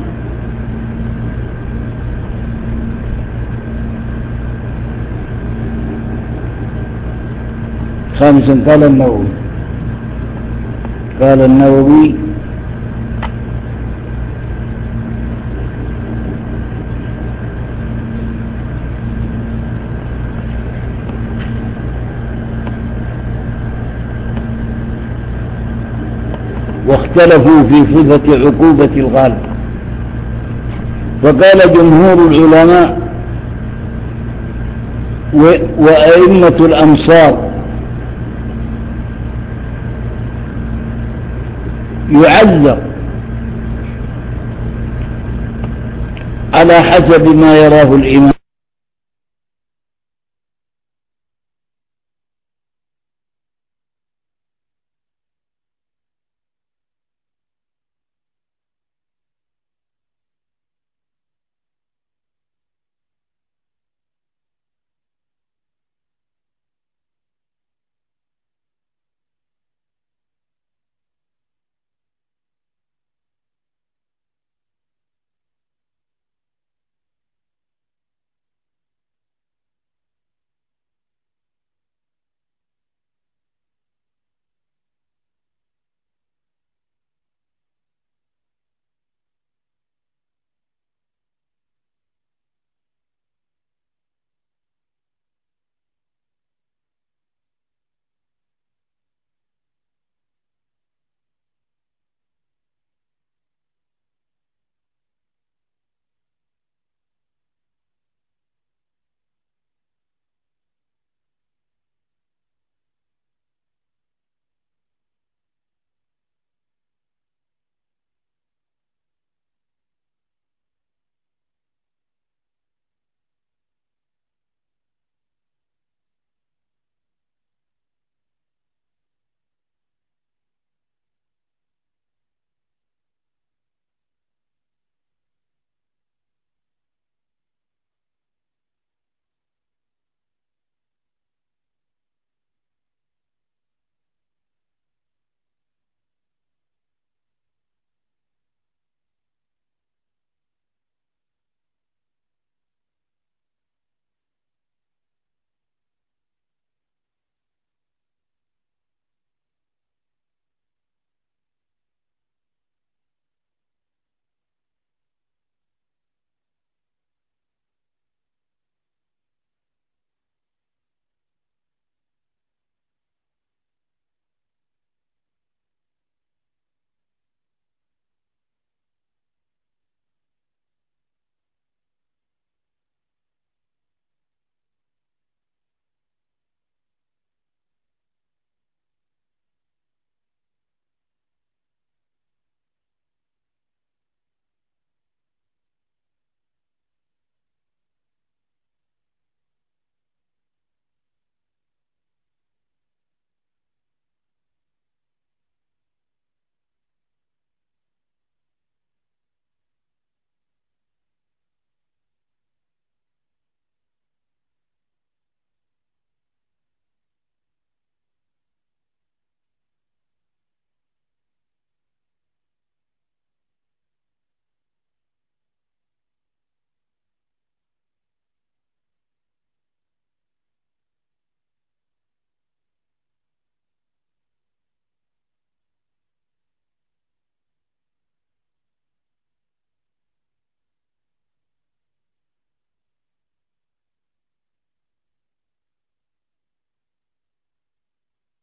خامسا قال النووي قال النووي واختلفوا في صفة عقوبة الغال، فقال جمهور العلماء وأئمة الأمصار يعذر على حسب ما يراه الإمام.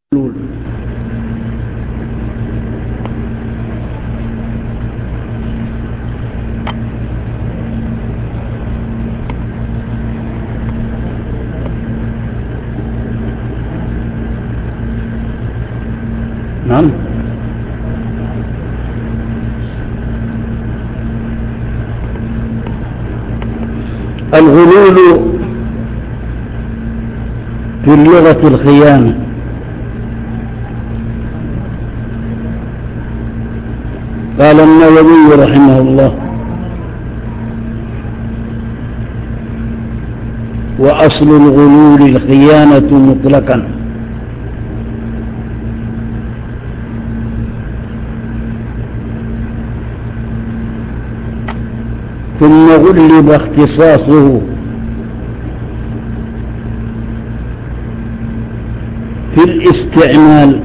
نعم. الغلول في اللغة الخيانة، قال النووي رحمه الله: وأصل الغلول الخيانة مطلقا، ثم غلب اختصاصه في الاستعمال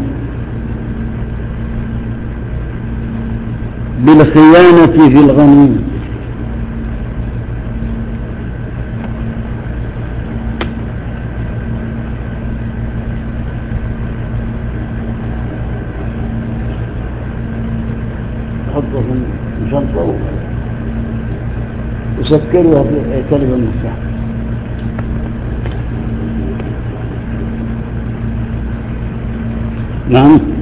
بالخيانة في الغنيمة. حطهم جنطه وسكروا في كلمة المفتاح. نعم.